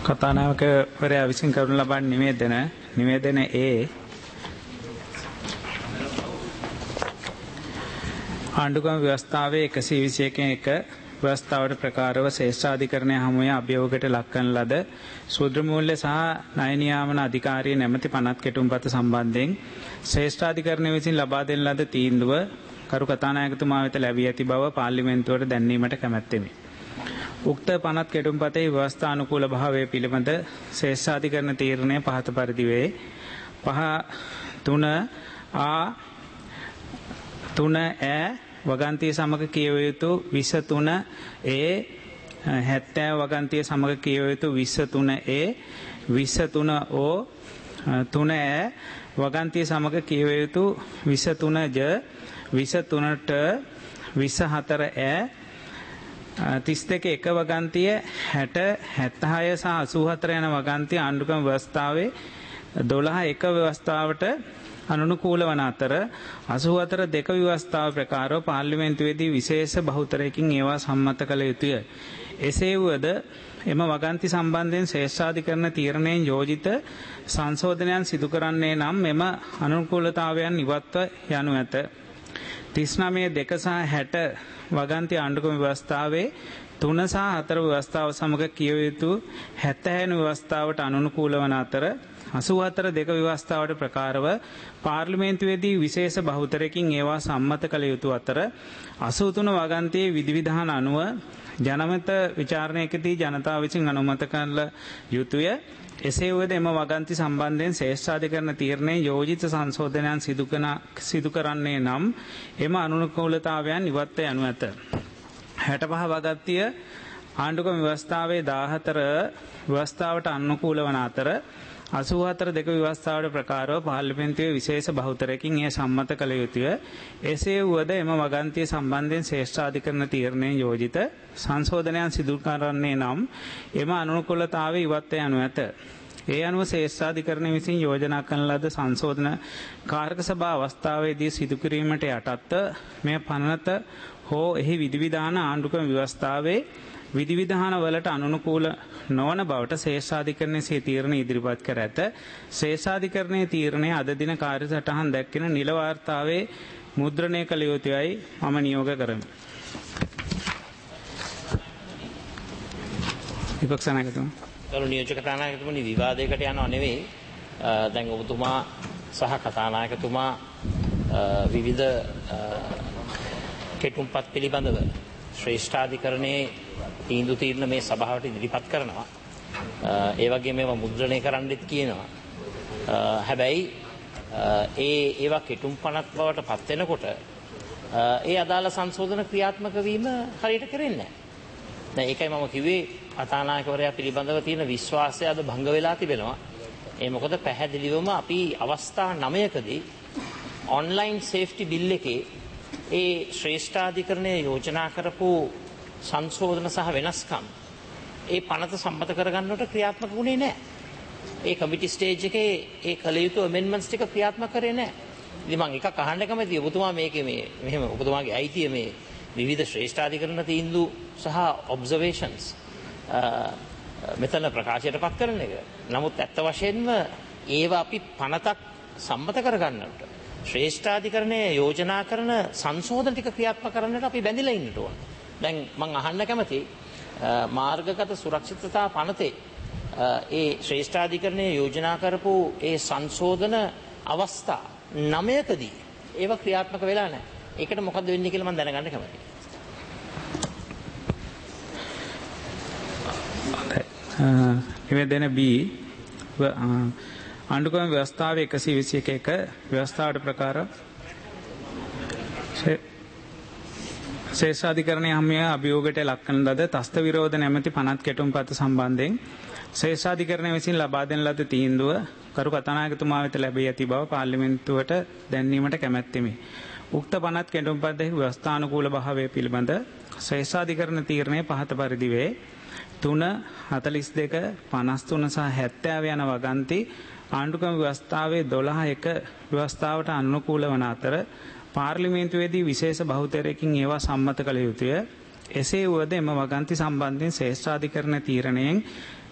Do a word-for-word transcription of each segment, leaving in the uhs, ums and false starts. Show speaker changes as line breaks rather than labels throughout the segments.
කතානායකවරයා විසින් කරනු ලබන නිවේදන නිවේදන A ආණ්ඩුක්‍රම ව්‍යවස්ථාවේ එකසිය විසි එකෙන් එක ව්‍යවස්ථාවට ප්‍රකාරව ශ්‍රේෂ්ඨාධිකරණය හමුවේ අභියෝගයට ලක් කරන ලද සුද්‍ර මූල්‍ය සහ ණය නියාමන අධිකාරිය නැමැති පනත් කෙටුම්පත සම්බන්ධයෙන් ශ්‍රේෂ්ඨාධිකරණය විසින් ලබා දෙන ලද තීන්දුව කරු කතානායකතුමා වෙත ලැබී ඇති බව පාර්ලිමේන්තුවට දැන්වීමට කැමැත්තෙමි. උක්ත පනත් කෙටුම්පතේ ව්‍යවස්ථානුකූල භාවය පිළිබඳ ශ්‍රේෂ්ඨාධිකරණ තීරණය පහත පරිදි වේ. පහ තුන ආ තුන ඈ වගන්තිය සමග කියවිය යුතු විස්ස තුන ඒ හැත්තෑ වගන්තිය සමග කියවිය යුතු විස්ස තුන ඒ විස්ස තුන ඕ තුන ඈ වගන්තිය සමග කියවිය යුතු විස්ස තුන ජ විස්ස තුනට විස්ස හතර ඈ තිස් දෙක එක වගන්තිය හැට හැත්තහය සහ අසූ හතර යන වගන්තිය ආණ්ඩුක්‍රම ව්‍යවස්ථාවේ දොළහ එක ව්‍යවස්ථාවට අනුකූල වන අතර අසූ හතර දෙක ව්‍යවස්ථාව ප්‍රකාරව පාර්ලිමේන්තුවේදී විශේෂ බහුතරයකින් ඒවා සම්මත කළ යුතුය. එසේ වුවද එම වගන්ති සම්බන්ධයෙන් ශ්‍රේෂ්ඨාධිකරණ තීරණයෙන් යෝජිත සංශෝධනයන් සිදු කරන්නේ නම් මෙම අනුකූලතාවයන් ඉවත්ව යනු ඇත. තිස් නවය දෙක සහ හැට වගන්ති ආණ්ඩුක්‍රම ව්‍යවස්ථාවේ තුන සහ හතර ව්‍යවස්ථාව සමග කියවිය යුතු හැත්තෑ වෙනි ව්‍යවස්ථාවට අනුකූල වන අතර අසූ හතර දෙක ව්‍යවස්ථාවට ප්‍රකාරව පාර්ලිමේන්තුවේදී විශේෂ බහුතරයකින් ඒවා සම්මත කළ යුතු අතර අසූ තුන වගන්තියේ විධිවිධාන අනුව ජනමත විචාරණයකදී ජනතාව විසින් අනුමත කළ යුතුය. එසේ වුවද එම වගන්ති සම්බන්ධයෙන් ශ්‍රේෂ්ඨාධිකරණ තීරණයෙන් යෝජිත සංශෝධනයන් සිදු කරන්නේ නම් එම අනුකූලතාවයන් ඉවත්ව යනු ඇත. හැට පහ වගන්තිය ආණ්ඩුක්‍රම ව්‍යවස්ථාවේ දාහතර ව්‍යවස්ථාවට අනුකූල වන අතර අසූ හතර දෙක ව්‍යවස්ථාවට ප්‍රකාරව පාර්ලිමේන්තුවේ විශේෂ බහුතරයකින් එය සම්මත කළ යුතුය. එසේ වුවද එම වගන්තිය සම්බන්ධයෙන් ශ්‍රේෂ්ඨාධිකරණ තීරණයෙන් යෝජිත සංශෝධනයන් සිදු කරන්නේ නම් එම අනුකූලතාවය ඉවත්ව යනු ඇත. ඒ අනුව ශ්‍රේෂ්ඨාධිකරණය විසින් යෝජනා කරන ලද සංශෝධන කාරක සභා අවස්ථාවේදී සිදු කිරීමට යටත්ව මෙය පනත හෝ එහි විධිවිධාන ආණ්ඩුක්‍රම ව්‍යවස්ථාවේ විධිවිධාන වලට අනුකූල නොවන බවට ශ්‍රේෂ්ඨාධිකරණයේ සිය තීරණ ඉදිරිපත් කර ඇත. ශ්‍රේෂ්ඨාධිකරණයේ තීරණය අද දින කාර්යසටහන් දැක්වෙන නිල වාර්තාවේ මුද්‍රණය කළ යුතුයයි මම නියෝග කරමි. විපක්ෂ නායකතුමා.
ගරු නියෝජක කතානායකතුමනි, විවාදයකට යනවා නෙවෙයි. දැන් ඔබතුමා සහ කතානායකතුමා විවිධ කෙටුම්පත් පිළිබඳව ශ්‍රේෂ්ඨාධිකරණයේ තීන්දුව තීරණ මේ සභාවට ඉදිරිපත් කරනවා. ඒ වගේ මේවා මුද්‍රණය කරන්නෙත් කියනවා. හැබැයි ඒ ඒවා කෙටුම්පනක් බවට පත් වෙනකොට ඒ අදාළ සංශෝධන ක්‍රියාත්මක වීම හරියට කරන්නේ නැහැ. දැන් ඒකයි මම කිව්වේ කතානායකවරයා පිළිබඳව තියෙන විශ්වාසය අද භංග වෙලා තිබෙනවා. ඒ මොකද පැහැදිලිවම අපි අවස්ථා නවයකදී ඔන්ලයින් සේෆ්ටි බිල් එකේ ඒ ශ්‍රේෂ්ඨාධිකරණය යෝජනා කරපු සංශෝධන සහ වෙනස්කම් ඒ පනත සම්මත කරගන්නට ක්‍රියාත්මක වුණේ නැහැ. ඒ කමිටි ස්ටේජ් එකේ ඒ කළ යුතු amendments ටික ක්‍රියාත්මක කරේ නැහැ. ඉතින් මම එකක් අහන්න කැමතියි ඔබතුමා මේකේ මේ මෙහෙම ඔබතුමාගේ අයිතිය මේ විවිධ ශ්‍රේෂ්ඨාධිකරණ තීන්දුව සහ observations මෙතන ප්‍රකාශයට පත් කරන එක. නමුත් ඇත්ත වශයෙන්ම ඒවා අපි පනතක් සම්මත කරගන්නට ශ්‍රේෂ්ඨාධිකරණය යෝජනා කරන සංශෝධන ටික ක්‍රියාත්මක කරන්නට අපි බැඳිලා ඉන්නට ඕන. දැන් මම අහන්න කැමති මාර්ගගත සුරක්ෂිතතා පනතේ ඒ ශ්‍රේෂ්ඨාධිකරණය යෝජනා කරපු ඒ සංශෝධන අවස්ථා නවයකදී ඒවා ක්‍රියාත්මක වෙලා නැහැ. ඒකට මොකද්ද වෙන්නේ කියලා මම දැනගන්න කැමතියි.
නිවේදන B ආණ්ඩුක්‍රම ව්‍යවස්ථාවේ එකසිය විසි එක එක ව්‍යවස්ථාවට ප්‍රකාර ශ්‍රේෂ්ඨාධිකරණය හමුවේ අභියෝගයට ලක් කරන ලද තස්ත විරෝධ නැමැති පනත් කෙටුම්පත සම්බන්ධයෙන් ශ්‍රේෂ්ඨාධිකරණය විසින් ලබා දෙන ලද තීන්දුව කරු කතානායකතුමා වෙත ලැබී ඇති බව පාර්ලිමේන්තුවට දැන්වීමට කැමැත්තෙමි. උක්ත පනත් කෙටුම්පතෙහි ව්‍යවස්ථානුකූල භාවය පිළිබඳ ශ්‍රේෂ්ඨාධිකරණ තීරණය පහත පරිදි වේ. තුන හතළිස් දෙක පනස් තුන සහ හැත්තෑ යන වගන්ති ආණ්ඩුක්‍රම ව්‍යවස්ථාවේ දොළහ එක ව්‍යවස්ථාවට අනුකූල වන අතර පාර්ලිමේන්තුවේදී විශේෂ බහුතරයකින් ඒවා සම්මත කළ යුතුය. එසේ වුවද එම වගන්ති සම්බන්ධයෙන් ශ්‍රේෂ්ඨාධිකරණ තීරණයෙන්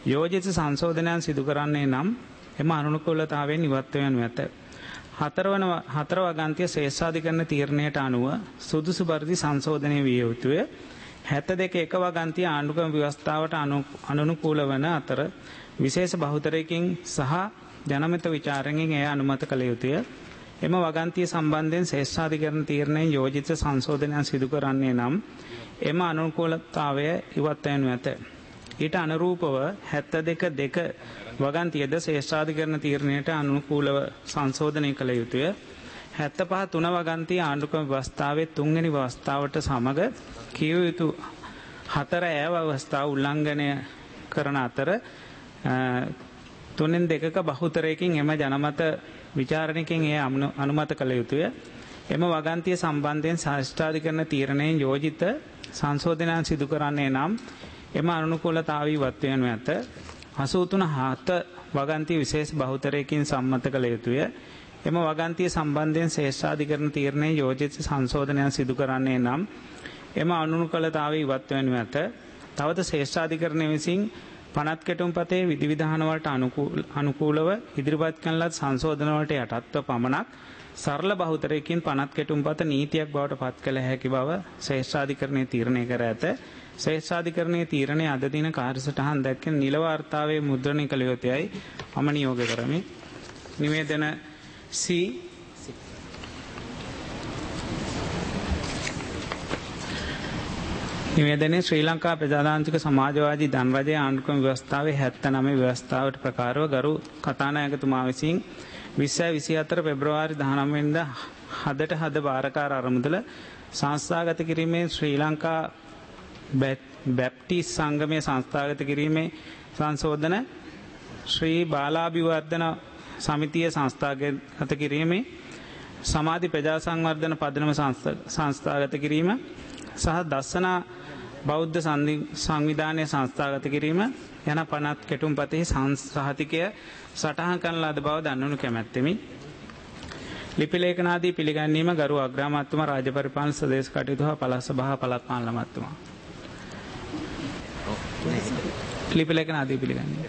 යෝජිත සංශෝධනයන් සිදු කරන්නේ නම් එම අනුකූලතාවයෙන් ඉවත් වනු ඇත. හතරවන හතර වගන්තිය ශ්‍රේෂ්ඨාධිකරණ තීරණයට අනුව සුදුසු පරිදි සංශෝධනය විය යුතුය. හැත්තෑ දෙක එක වගන්තිය ආණ්ඩුක්‍රම ව්‍යවස්ථාවට අනුකූල වන අතර විශේෂ බහුතරයකින් සහ ජනමත විචාරණයෙන් එය අනුමත කළ යුතුය. එම වගන්තිය සම්බන්ධයෙන් ශ්‍රේෂ්ඨාධිකරණ තීරණයෙන් යෝජිත සංශෝධනයන් සිදු කරන්නේ නම් එම අනුකූලතාවය ඉවත් වනු ඇත. ඊට අනුරූපව හැත්තෑ දෙක දෙක වගන්තියද ශ්‍රේෂ්ඨාධිකරණ තීරණයට අනුකූලව සංශෝධනය කළ යුතුය. හැත්තෑ පහ තුන වගන්තිය ආණ්ඩුක්‍රම ව්‍යවස්ථාවේ තුන්වෙනි ව්‍යවස්ථාවට සමග කිය යුතු හතර ඈ ව්‍යවස්ථාව උල්ලංඝනය කරන අතර තුනෙන් දෙකක බහුතරයකින් එම ජනමත විචාරණයකින් එය අනුමත කළ යුතුය. එම වගන්තිය සම්බන්ධයෙන් ශ්‍රේෂ්ඨාධිකරණ තීරණයෙන් යෝජිත සංශෝධනයන් සිදු කරන්නේ නම් එම අනුකූලතාවය ඉවත් වනු ඇත. අසූ තුන හත වගන්තිය විශේෂ බහුතරයකින් සම්මත කළ යුතුය. එම වගන්තිය සම්බන්ධයෙන් ශ්‍රේෂ්ඨාධිකරණ තීරණයෙන් යෝජිත සංශෝධනයන් සිදු කරන්නේ නම් එම අනුකූලතාවය ඉවත් වනු ඇත. තවද ශ්‍රේෂ්ඨාධිකරණය විසින් පනත් කෙටුම්පතේ විධිවිධානවලට අනුකූලව ඉදිරිපත් කරන ලද සංශෝධනවලට යටත්ව පමණක් සරල බහුතරයකින් පනත් කෙටුම්පත නීතියක් බවට පත් කළ හැකි බව ශ්‍රේෂ්ඨාධිකරණය තීරණය කර ඇත. ශ්‍රේෂ්ඨාධිකරණයේ තීරණය අද දින කාර්යසටහන් දැක්කෙන නිල වාර්තාවේ මුද්‍රණය කළ යුතුයයි මම නියෝග කරමි. නිවේදන C නිවේදනයේ ශ්‍රී ලංකා ප්‍රජාතාන්ත්‍රික සමාජවාදී ධනරජයේ ආණ්ඩුක්‍රම ව්‍යවස්ථාවේ හැත්තෑ නවය ව්‍යවස්ථාවට ප්‍රකාරව ගරු කතානායකතුමා විසින් විස්සයි විසිහතර පෙබ්‍රවාරි දහනවය වෙනිදා හදට හද භාරකාර අරමුදල සංස්ථාගත කිරීමේ ශ්‍රී ලංකා බැප්ටිස් සංගමය සංස්ථාගත කිරීමේ සංශෝධන ශ්‍රී බාලාභිවර්ධන සමිතිය සංස්ථාගත කිරීමේ සමාධි ප්‍රජා සංවර්ධන පදනම සංස්ථාගත කිරීම සහ දස්සනා බෞද්ධ සංවිධානය සංස්ථාගත කිරීම යන පනත් කෙටුම්පතෙහි සහතිකය සටහන් කරන ලද බව දන්වනු කැමැත්තෙමි. ලිපි ලේඛනාදී පිළිගැනීම ගරු අග්‍රාමාත්‍යතුමා රාජ්‍ය පරිපාලන සදේශ කටයුතු හා පළාත් සභා පළාත් පාලන මහත්මයා. ලිපි ලේඛනාදී පිළිගැනීම.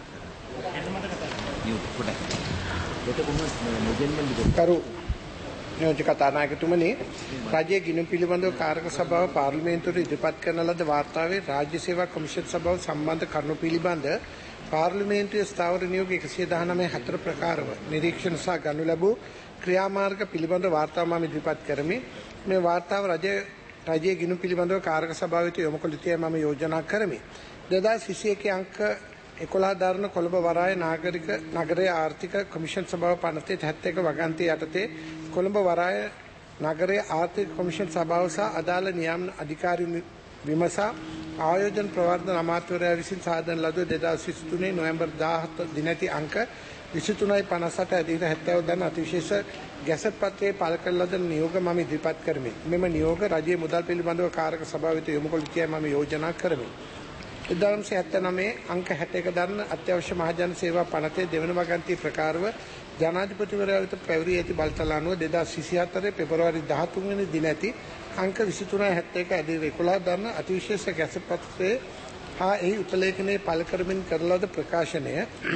කරු නියෝජක කතානායකතුමනි, රජයේ ගිණුම් පිළිබඳව කාරක සභාව පාර්ලිමේන්තුවට ඉදිරිපත් කරන ලද වාර්තාවේ රාජ්‍ය සේවා කොමිෂන් සභාව සම්බන්ධ කරුණු පිළිබඳ පාර්ලිමේන්තුවේ ස්ථාවර නියෝග එකසිය දහනවය හතර ප්‍රකාරව නිරීක්ෂණ සහ ගනු ලැබූ ක්‍රියාමාර්ග පිළිබඳ වාර්තාව මම ඉදිරිපත් කරමි. මේ වාර්තාව රජය රජයේ ගිණුම් පිළිබඳව කාරක සභාව වෙත යොමු කළ යුතුයි මම යෝජනා කරමි. දෙදාස් විසි එකේ අංක එකොළහ දරන කොළඹ වරාය නාගරික නගරයේ ආර්ථික කොමිෂන් සභාව පනතේ හැත්තෑ එක වගන්තිය යටතේ කොළඹ වරාය නගරයේ ආර්ථික කොමිෂන් සභාව සහ අදාළ නියමන අධිකාරී විමසා ආයෝජන ප්‍රවර්ධන අමාත්‍යවරයා විසින් සාදන ලද දෙදාස් විසි තුනේ නොවැම්බර් දාහත දිනැති අංක විසි තුනයි පනස් අට ඇදහිට හැත්තෑ දන අතිවිශේෂ ගැසට් පත්‍රයේ පළ කළ ලද නියෝග මම ඉදිරිපත් කරමි. මෙම නියෝග රජයේ මුදල් පිළිබඳව කාරක සභාව වෙත යොමු කළ යුතුයි මම යෝජනා කරමි. එක්දාස් හැත්තෑ නවය අංක හැත්තෑ එක දරන අත්‍යවශ්‍ය මහජන සේවා පනතේ දෙවන වගන්තිය ප්‍රකාරව ජනාධිපතිවරයා වෙත පැවරී ඇති බලතල අනුව දෙදාස් විසිහතරේ පෙබරවාරි දහතුන් වෙනි දින ඇති අංක විසි තුනයි හැත්තෑ එක ඇදී එකොළහ දරන අතිවිශේෂ ගැසට් පත්‍රයේ හා එහි උපලේඛනයේ පළ කරමින් කරන ලද ප්‍රකාශනය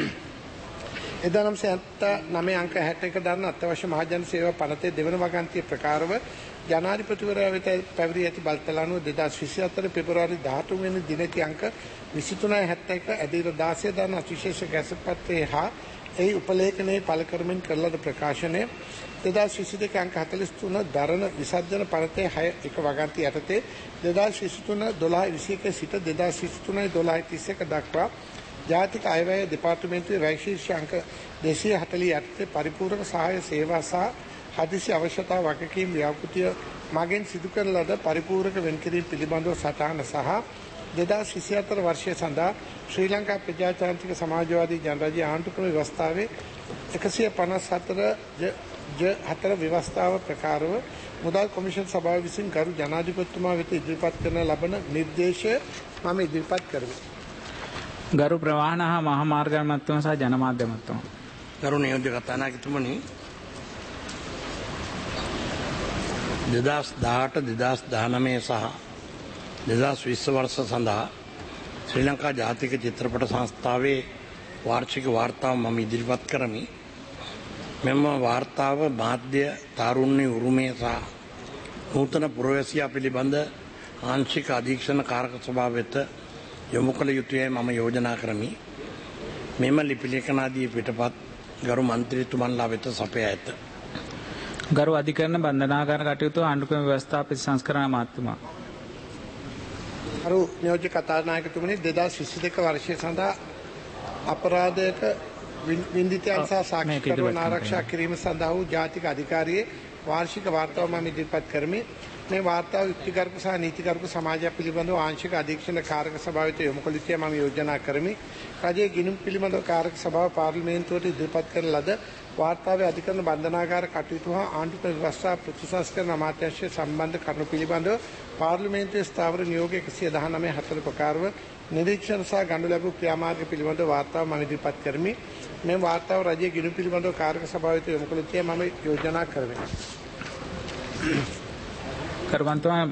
එක්දාස් හැත්තෑ නවය අංක හැත්තෑ එක දරන අත්‍යවශ්‍ය මහජන සේවා පනතේ දෙවන වගන්තිය ප්‍රකාරව ජනාධිපතිවරයා වෙත පැවරී ඇති බලතල අනුව දෙදාස් විසිහතරේ පෙබරවාරි දහතුන් වෙනි දින ඇති අංක විසි තුනයි හැත්තෑ එක ඇදී දාසය දරන අතිවිශේෂ ගැසට් පත්‍රයේ හා එහි උපලේඛනයේ පළ කරමින් කරන ලද ප්‍රකාශනය දෙදාස් විසි දෙක අංක හතළිස් තුන දරන විසර්ජන පනතේ හය එක වගන්තිය යටතේ දෙදාස් විසි තුන දොළහ විසි එක සිට දෙදාස් විසි තුනයි දොළහ තිස් එක දක්වා ජාතික අයවැය දෙපාර්තමේන්තුවේ වැය ශීර්ෂ අංක දෙසිය හතළිහ යටතේ පරිපූර්ණ සහාය සේවා සහ හදිසි අවශ්‍යතා වගකීම් ව්‍යාපෘතිය මගින් සිදු කරන ලද පරිපූර්ණක වෙන්කිරීම පිළිබඳව සටහන සහ දෙදාස් විසිහතර වර්ෂය සඳහා ශ්‍රී ලංකා ප්‍රජාතාන්ත්‍රික සමාජවාදී ජනරජයේ ආණ්ඩුක්‍රම ව්‍යවස්ථාවේ එකසිය පනස් හතර ජ හතර ව්‍යවස්ථාව ප්‍රකාරව මුදල් කොමිෂන් සභාව විසින් ගරු ජනාධිපතිතුමා වෙත ඉදිරිපත් කරන ලබන නිර්දේශය මම ඉදිරිපත් කරමි.
ගරු ප්‍රවාහන හා මහාමාර්ග මැතිතුමා සහ ජනමාධ්‍ය මැතිතුමා.
ගරු නියෝජ්‍ය කතානායකතුමනි, දෙදාස් දහඅට දෙදාස් දහනවය සහ දෙදාස් විස්ස වර්ෂ සඳහා ශ්‍රී ලංකා ජාතික චිත්‍රපට සංස්ථාවේ වාර්ෂික වාර්තාව මම ඉදිරිපත් කරමි. මෙම වාර්තාව මාධ්‍ය තාරුණ්‍ය උරුමය සහ නූතන පුරවැසියා පිළිබඳ ආංශික අධීක්ෂණ කාරක සභාව වෙත යොමු කළ යුතුයයි මම යෝජනා කරමි. මෙම ලිපි ලේඛනාදී පිටපත් ගරු මන්ත්‍රීතුමන්ලා වෙත සපයා ඇත.
ගරු අධිකරණ බන්ධනාගාර කටයුතු ආණ්ඩුක්‍රම ව්‍යවස්ථා ප්‍රතිසංස්කරණ අමාත්‍යතුමා.
අරු නියෝජ්‍ය කතානායකතුමනි දෙදහස් විසි දෙක වර්ෂය සඳහා අපරාධයක වින්දිතයන් සහ සාක්ෂිකරුවන් ආරක්ෂා කිරීම සඳහා වූ ජාතික අධිකාරියේ වාර්ෂික වාර්තාව මම ඉදිරිපත් කරමි. මේ වාර්තාව යුක්තිකරුක සහ නීතිකරුක සමාජයක් පිළිබඳව ආංශික අධීක්ෂණ කාරක සභාව වෙත යොමු කළ යුතුයි මම යෝජනා කරමි. රජයේ ගිණුම් පිළිබඳව කාරක සභාව පාර්ලිමේන්තුවට ඉදිරිපත් කරන ලද වාර්තාවේ අධිකරණ බන්ධනාගාර කටයුතු හා ආණ්ඩුක්‍රම ව්‍යවස්ථා ප්‍රතිසංස්කරණ අමාත්‍යාංශය සම්බන්ධ කරුණු පිළිබඳව පාර්ලිමේන්තුවේ ස්ථාවර නියෝග එකසිය දහනවය හතර ප්‍රකාරව නිරීක්ෂණ සහ ගනු ලැබූ ක්‍රියාමාර්ග පිළිබඳව වාර්තාව මම ඉදිරිපත් කරමි. මේ වාර්තාව රජයේ ගිණුම් පිළිබඳව කාරක සභාව වෙත යොමු කළ යුතුයි මම යෝජනා කරමි.
කරුවන්තුමා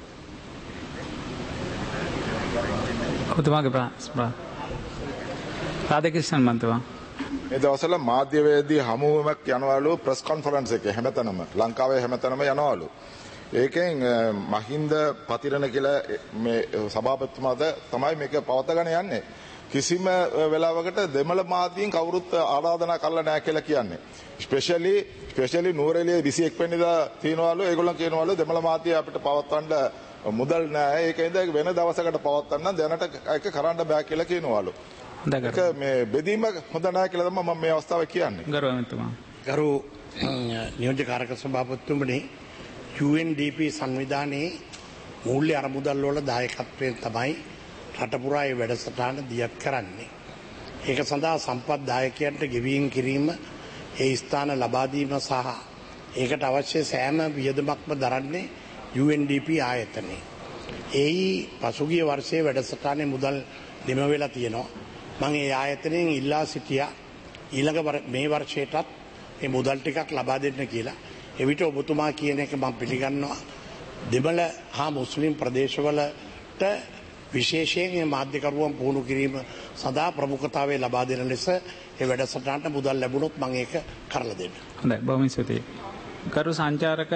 ඔබතුමාගේ ප්‍රශ්න රාධකෘෂ්ණන් මන්තුමා.
මේ දවස්වල මාධ්‍යවේදී හමුවීමක් යනවලු ප්‍රෙස් කොන්ෆරන්ස් එකේ හැමතැනම ලංකාවේ හැමතැනම යනවලු. ඒකෙන් මහින්ද පතිරණ කියලා මේ සභාපතිතුමාද තමයි මේක පවත්වාගෙන යන්නේ. කිසිම වෙලාවකට දෙමළ මාධ්‍යයෙන් කවුරුත් ආරාධනා කළා නැහැ කියලා කියන්නේ. ස්පෙෂලි ස්පෙෂලි නූරෙලියේ විසි එක් වෙනිදා තියනවලු ඒගොල්ලන් කියනවලු දෙමළ මාධ්‍ය අපිට පවත්වන්න මුදල් නැහැ. ඒකෙන්ද වෙන දවසකට පවත්වන්න දැනට ඒක කරන්න බෑ කියලා කියනවලු. ඒක මේ බෙදීම හොඳ නැහැ කියලා තමයි මම මේ අවස්ථාවේ කියන්නේ.
ගරුවන්තුමා.
ගරු නියෝජ්‍ය කාරක සභාපතිතුමනි යූ එන් ඩී පී සංවිධානයේ මූල්‍ය අරමුදල් වල දායකත්වයෙන් තමයි රට පුරා ඒ වැඩසටහන දියත් කරන්නේ. ඒක සඳහා සම්පත් දායකයන්ට ගෙවීම් කිරීම, ඒ ස්ථාන ලබා දීම සහ ඒකට අවශ්‍ය සෑම වියදමක්ම දරන්නේ යූ එන් ඩී පී ආයතනය. ඒයි පසුගිය වර්ෂයේ වැඩසටහනේ මුදල් නිම වෙලා තියෙනවා. මම ඒ ආයතනයෙන් ඉල්ලා සිටියා ඊළඟ මේ වර්ෂයටත් මේ මුදල් ටිකක් ලබා දෙන්න කියලා. එවිට ඔබතුමා කියන එක මම පිළිගන්නවා. දෙමළ හා මුස්ලිම් ප්‍රදේශවලට විශේෂයෙන් මේ මාධ්‍යකරුවන් පුහුණු කිරීම සඳහා ප්‍රමුඛතාවය ලබා දෙන ලෙස ඒ වැඩසටහනට මුදල් ලැබුණොත් මම ඒක කරලා දෙන්න.
හොඳයි බොහොම ස්තුතියි. කරු සංචාරක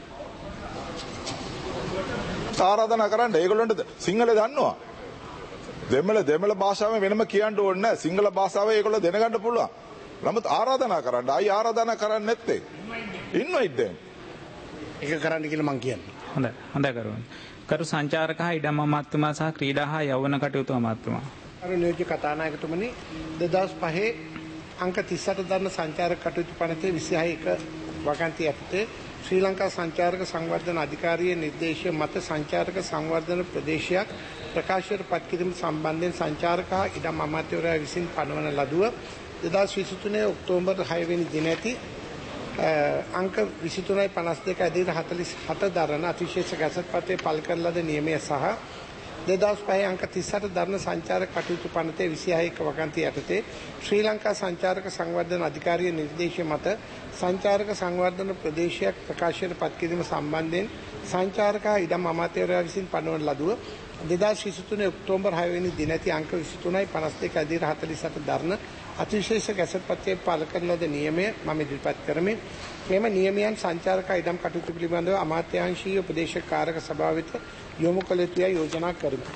ආරාධනා කරන්න ඒගොල්ලන්ට සිංහල දන්නවා. දෙමළ දෙමළ භාෂාවෙන් වෙනම කියන්න ඕනේ නැහැ. සිංහල භාෂාව ඒගොල්ලෝ දැනගන්න පුළුවන්. නමුත් ආරාධනා කරන්න. ආයි ආරාධනා කරන්නේ නැත්තේ. ඉන්නවයිද දැන්?
ඒක කරන්න කියලා මම කියන්නේ.
හොඳයි. හොඳයි කරුවන්. කරු සංචාරක හා ඉඩම් අමාත්‍යතුමා සහ ක්‍රීඩා හා යෞවන කටයුතු අමාත්‍යතුමා.
අරු නියෝජ්‍ය කතානායකතුමනි දෙදහස් පහේ අංක තිස් අට දරන සංචාරක කටයුතු පනතේ විසිහය එක වගන්තිය යටතේ ශ්‍රී ලංකා සංචාරක සංවර්ධන අධිකාරියේ නිර්දේශය මත සංචාරක සංවර්ධන ප්‍රදේශයක් ප්‍රකාශයට පත් කිරීම සම්බන්ධයෙන් සංචාරක හා ඉඩම් අමාත්‍යවරයා විසින් පනවන ලදුව දෙදහස් විසි තුනේ ඔක්තෝබර් හය වෙනි දින ඇති අංක විසි තුනයි පනස් දෙක ඇදීර හතළිස් හත දරන අතිශේෂ ගැසට් පත්‍රයේ පළ කර ලද නියමය සහ දෙදහස් පහේ අංක තිස් අට දරන සංචාරක කටයුතු පනතේ විසිහය එක වගන්තිය යටතේ ශ්‍රී ලංකා සංචාරක සංවර්ධන අධිකාරියේ නිර්දේශය මත සංචාරක සංවර්ධන ප්‍රදේශයක් ප්‍රකාශයට පත් කිරීම සම්බන්ධයෙන් සංචාරක හා ඉඩම් අමාත්‍යවරයා විසින් පනවන ලදුව දෙදහස් විසි තුනේ ඔක්තෝබර් හය වෙනි දින ඇති අංක විසි තුනයි පනස් දෙක ඇදීර හතළිස් අට දරන අතිශේෂ ගැසට් පත්‍රයේ පළ කරන ලද නියමය මම ඉදිරිපත් කරමි. මෙම නියමයන් සංචාරක ඉඩම් කටයුතු පිළිබඳව අමාත්‍යාංශීය උපදේශක කාරක සභාව වෙත යොමු කළ යුතුයි යෝජනා කරමි.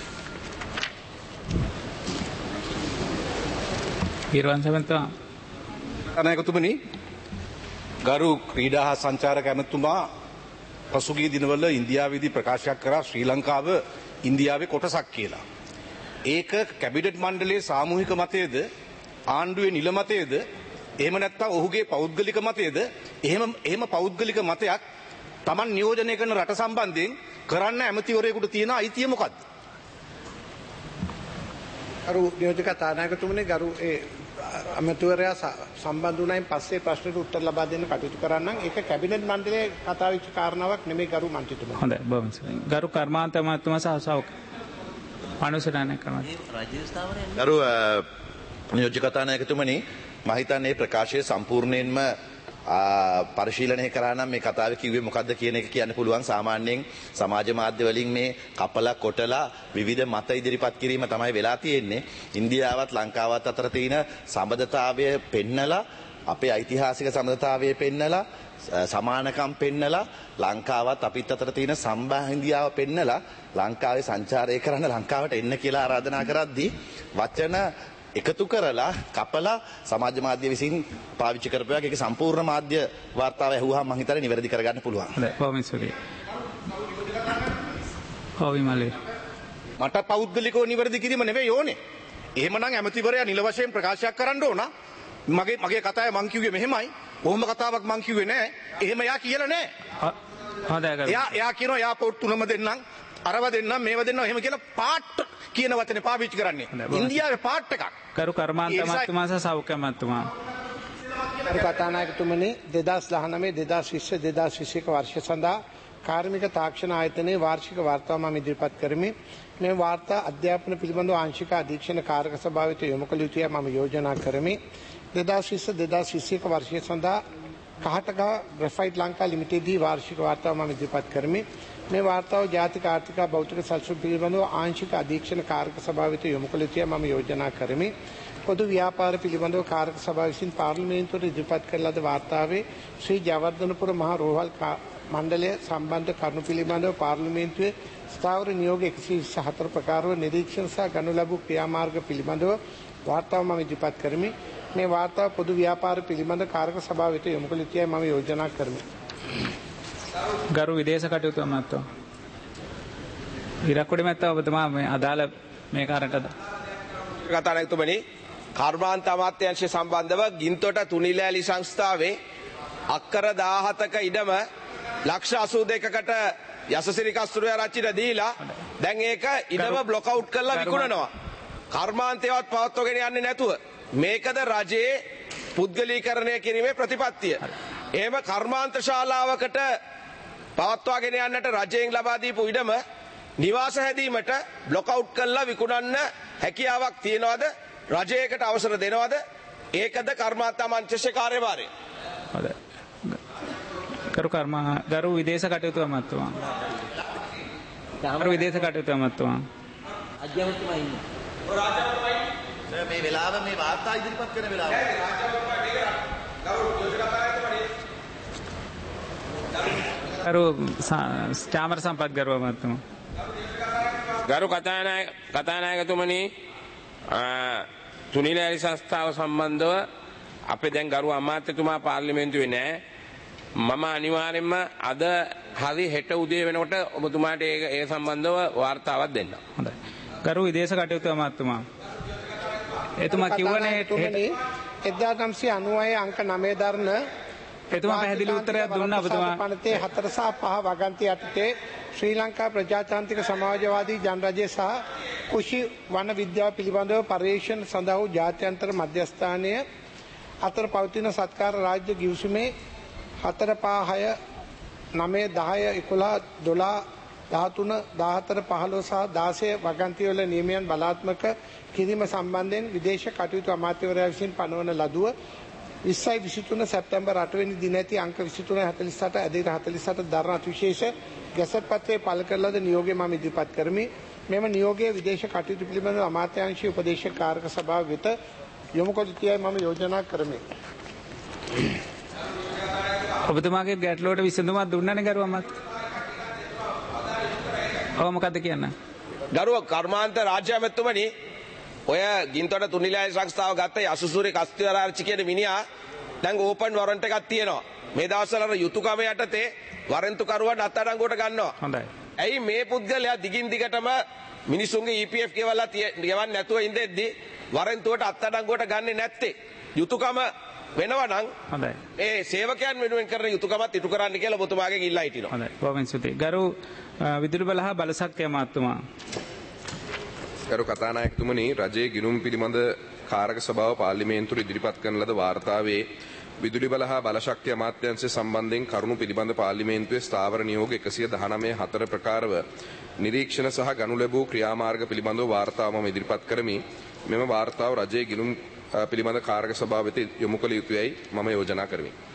ඊර්වංශවන්තයා
අනායකතුමනි ගරු ක්‍රීඩා හා සංචාරක ඇමතුමා පසුගිය දිනවල ඉන්දියාවේදී ප්‍රකාශයක් කරා ශ්‍රී ලංකාව ඉන්දියාවේ කොටසක් කියලා. ඒක කැබිනට් මණ්ඩලයේ සාමූහික මතයේද ආණ්ඩුවේ නිල මතයේද එහෙම නැත්නම් ඔහුගේ පෞද්ගලික මතයේද එහෙම එහෙම පෞද්ගලික මතයක් Taman නියෝජනය කරන රට සම්බන්ධයෙන් කරන්න ඇමතිවරයෙකුට තියෙන අයිතිය මොකක්ද?
අරු නියෝජ්‍ය කතානායකතුමනි ගරු ඒ අමතුවරයා සම්බන්ධ වුණායින් පස්සේ ප්‍රශ්නට උත්තර ලබා දෙන්න කටයුතු කරන්නම්. ඒක කැබිනට් මණ්ඩලයේ කතා වෙච්ච කාරණාවක් නෙමෙයි ගරු මන්ත්‍රීතුමනි.
හොඳයි බොහොම ස්තුතියි. ගරු කර්මාන්ත අමාත්‍යතුමා සහ සෞඛ අනුසරණය කරනවා.
ගරු නියෝජ්‍ය කතානායකතුමනි මම හිතන්නේ ප්‍රකාශය සම්පූර්ණයෙන්ම පරිශීලනය කරා නම් මේ කතාවේ කිව්වේ මොකද්ද කියන එක කියන්න පුළුවන්. සාමාන්‍යයෙන් සමාජ මාධ්‍ය වලින් මේ කපලා කොටලා විවිධ මත ඉදිරිපත් කිරීම තමයි වෙලා තියෙන්නේ. ඉන්දියාවත් ලංකාවත් අතර තියෙන සම්බන්ධතාවය පෙන්නලා, අපේ ඓතිහාසික සම්බන්ධතාවය පෙන්නලා, සමානකම් පෙන්නලා, ලංකාවත් අපිත් අතර තියෙන සම්බන්ධියාව පෙන්නලා ලංකාවේ සංචාරය කරන්න ලංකාවට එන්න කියලා ආරාධනා කරද්දී වචන එකතු කරලා කපලා සමාජ මාධ්‍ය විසින් පාවිච්චි කරපුවා. ඒක සම්පූර්ණ මාධ්‍ය වාර්තාව ඇහුවාම මම හිතන්නේ නිවැරදි කරගන්න පුළුවන්.
හොඳයි. බොහොම ස්තුතියි. ඔව් විමලේ.
මට පෞද්ගලිකව නිවැරදි කිරීම නෙවෙයි ඕනේ. එහෙමනම් ඇමතිවරයා නිල වශයෙන් ප්‍රකාශයක් කරන්න ඕන. මගේ මගේ කතාවේ මං කිව්වේ මෙහෙමයි. කොහොම කතාවක් මං කිව්වේ නෑ. එහෙම යා කියලා නෑ.
හොඳයි.
එයා එයා කියනවා යා පොත් තුනම දෙන්නම්, අරව දෙන්නම්, මේව දෙන්නම් එහෙම කියලා පාට් කියන වචනේ පාවිච්චි කරන්නේ. ඉන්දියාවේ පාට් එකක්.
කරු කර්මාන්ත මහත්මයා සහ සෞඛ්‍ය මහත්මයා.
කරු කතානායකතුමනි දෙදහස් දහනවය දෙදහස් විස්ස දෙදහස් විස්ස එක වර්ෂ සඳහා කාර්මික තාක්ෂණ ආයතනයේ වාර්ෂික වාර්තාව මම ඉදිරිපත් කරමි. මේ වාර්තා අධ්‍යාපන පිළිබඳව ආංශික අධීක්ෂණ කාරක සභාවට යොමු කළ යුතුයි මම යෝජනා කරමි. දෙදහස් විස්ස දෙදහස් විස්ස එක වර්ෂය සඳහා කහටක ග්‍රැෆයිට් ලංකා ලිමිටෙඩ් වාර්ෂික වාර්තාව මම ඉදිරිපත් කරමි. මේ වාර්තාව ජාතික ආර්ථික භෞතික සැලසුම් පිළිබඳව ආංශික අධීක්ෂණ කාරක සභාවට යොමු කළ යුතුයි මම යෝජනා කරමි. පොදු ව්‍යාපාර පිළිබඳව කාරක සභාව විසින් පාර්ලිමේන්තුවට ඉදිරිපත් කළ ලද වාර්තාවේ ශ්‍රී ජයවර්ධනපුර මහ රෝහල් මණ්ඩලය සම්බන්ධ කරුණු පිළිබඳව පාර්ලිමේන්තුවේ ස්ථාවර නියෝග එකසිය විස්ස හතර ප්‍රකාරව නිරීක්ෂණ සහ ගනු ලැබූ ක්‍රියාමාර්ග පිළිබඳව වාර්තාව මම ඉදිරිපත් කරමි. මේ වාර්තාව පොදු ව්‍යාපාර පිළිබඳ කාරක සභාව වෙත යොමු කළ යුතුයි මම යෝජනා කරමි.
ගරු විදේශ කටයුතු අමාත්‍යව. ඉරක්කොඩි මැත්තව ඔබතුමා මේ අදාළ මේ කාරණට
කතානායකතුමනි, කර්මාන්ත අමාත්‍යාංශය සම්බන්ධව ගින්තොට තුනිලෑලි සංස්ථාවේ අක්කර දාහතක ඉඩම ලක්ෂ අසූ දෙකකට යසසිරි කස්තුරිය රච්චිට දීලා දැන් ඒක ඉඩම බ්ලොක් අවුට් කරලා විකුණනවා. කර්මාන්තයවත් පවත්වගෙන යන්නේ නැතුව මේකද රජයේ පුද්ගලීකරණය කිරීමේ ප්‍රතිපත්තිය. එහෙම කර්මාන්ත ශාලාවකට පවත්වාගෙන යන්නට රජයෙන් ලබා දීපු ඉඩම නිවාස හැදීමට බ්ලොක් අවුට් කරලා විකුණන්න හැකියාවක් තියනවද? රජයකට අවසර දෙනවද? ඒකද කර්මාන්ත අමාත්‍යාංශයේ කාර්යභාරය.
හොඳයි. කරු කර්මා ගරු විදේශ කටයුතු අමාත්‍යතුමා. ගරු විදේශ කටයුතු අමාත්‍යතුමා.
අධ්‍යයනතුමා ඉන්නේ. ඔය රාජ්‍යවරුමයි. මේ වෙලාව මේ වාර්තා ඉදිරිපත් කරන වෙලාව.
ගරු චාමර සම්පත් ගරු අමාත්‍යතුමා.
ගරු කතානායක කතානායකතුමනි, තුනිලෑලි සංස්ථාව සම්බන්ධව අපේ දැන් ගරු අමාත්‍යතුමා පාර්ලිමේන්තුවේ නැහැ. මම අනිවාර්යෙන්ම අද හරි හෙට උදේ වෙනකොට ඔබතුමාට ඒ ඒ සම්බන්ධව වාර්තාවක් දෙන්න.
හොඳයි. ගරු විදේශ කටයුතු අමාත්‍යතුමා. එතුමා කිව්වනේ
එක්දාස් නවසිය අනූහය අංක නවය දරන
එතුමා පැහැදිලි උත්තරයක් දුන්නා ඔබතුමා.
පනතේ හතර සහ පහ වගන්ති යටතේ ශ්‍රී ලංකා ප්‍රජාතාන්ත්‍රික සමාජවාදී ජනරජය සහ කුෂි වන විද්‍යාව පිළිබඳව පර්යේෂණ සඳහා වූ ජාත්‍යන්තර මධ්‍යස්ථානය අතර පවතින සත්කාර රාජ්‍ය ගිවිසුමේ හතර පහ හය නවය දහය එකොළහ දොළහ දහතුන දහහතර පහළොව සහ දාසය වගන්තිවල නියමයන් බලාත්මක කිරීම සම්බන්ධයෙන් විදේශ කටයුතු අමාත්‍යවරයා විසින් පනවන ලදුව විස්සයි විසිතුන සැප්තැම්බර් අටවෙනි දින ඇති අංක විසිතුන හතළිස් අට ඇදහිර හතළිස් අට දරන අතිවිශේෂ ගැසට් පත්‍රයේ පළ කර ලද නියෝගය මම ඉදිරිපත් කරමි. මෙම නියෝගය විදේශ කටයුතු පිළිබඳව අමාත්‍යාංශීය උපදේශක කාරක සභාව වෙත යොමු කර යුතුයි මම යෝජනා කරමි.
ඔබතුමාගේ ගැටලුවට විසඳුමක් දුන්නනේ ගරු අමාත්‍ය. ඔව් මොකද්ද කියන්න?
ගරු කර්මාන්ත රාජ්‍ය ඇමතුමනි, ඔය ගින්තොට තුනිලෑලි සංස්ථාව ගත්ත යසුසූරි කස්තිආරච්චි කියන මිනිහා දැන් ඕපන් වරන්ට් එකක් තියෙනවා. මේ දවස්වල අර යුතුයකම යටතේ වරෙන්තුකරුවන් අත්අඩංගුවට ගන්නවා.
හොඳයි.
ඇයි මේ පුද්ගලයා දිගින් දිගටම මිනිසුන්ගේ ඊ පී එෆ් ගෙවලා ගෙවන්න නැතුව ඉඳෙද්දි වරෙන්තුවට අත්අඩංගුවට ගන්නෙ නැත්තේ? යුතුයකම වෙනවා නම්
හොඳයි.
ඒ සේවකයන් වෙනුවෙන් කරන යුතුයකමත් ඉටු කරන්න කියලා ඔබතුමාගෙන් ඉල්ලා හිටිනවා.
හොඳයි. බොහොම ස්තුතියි. ගරු විදුලි බල හා බලශක්තිය අමාත්‍යතුමා.
ගරු කතානායකතුමනි, රජයේ ගිණුම් පිළිබඳ කාරක සභාව පාර්ලිමේන්තුවට ඉදිරිපත් කරන ලද වාර්තාවේ විදුලි බල හා බලශක්ති අමාත්‍යාංශය සම්බන්ධයෙන් කරුණු පිළිබඳ පාර්ලිමේන්තුවේ ස්ථාවර නියෝග එකසිය දහනවය හතර ප්‍රකාරව නිරීක්ෂණ සහ ගනු ලැබූ ක්‍රියාමාර්ග පිළිබඳව වාර්තාව මම ඉදිරිපත් කරමි. මෙම වාර්තාව රජයේ ගිණුම් පිළිබඳ කාරක සභාව වෙත යොමු කළ යුතුයයි මම යෝජනා කරමි.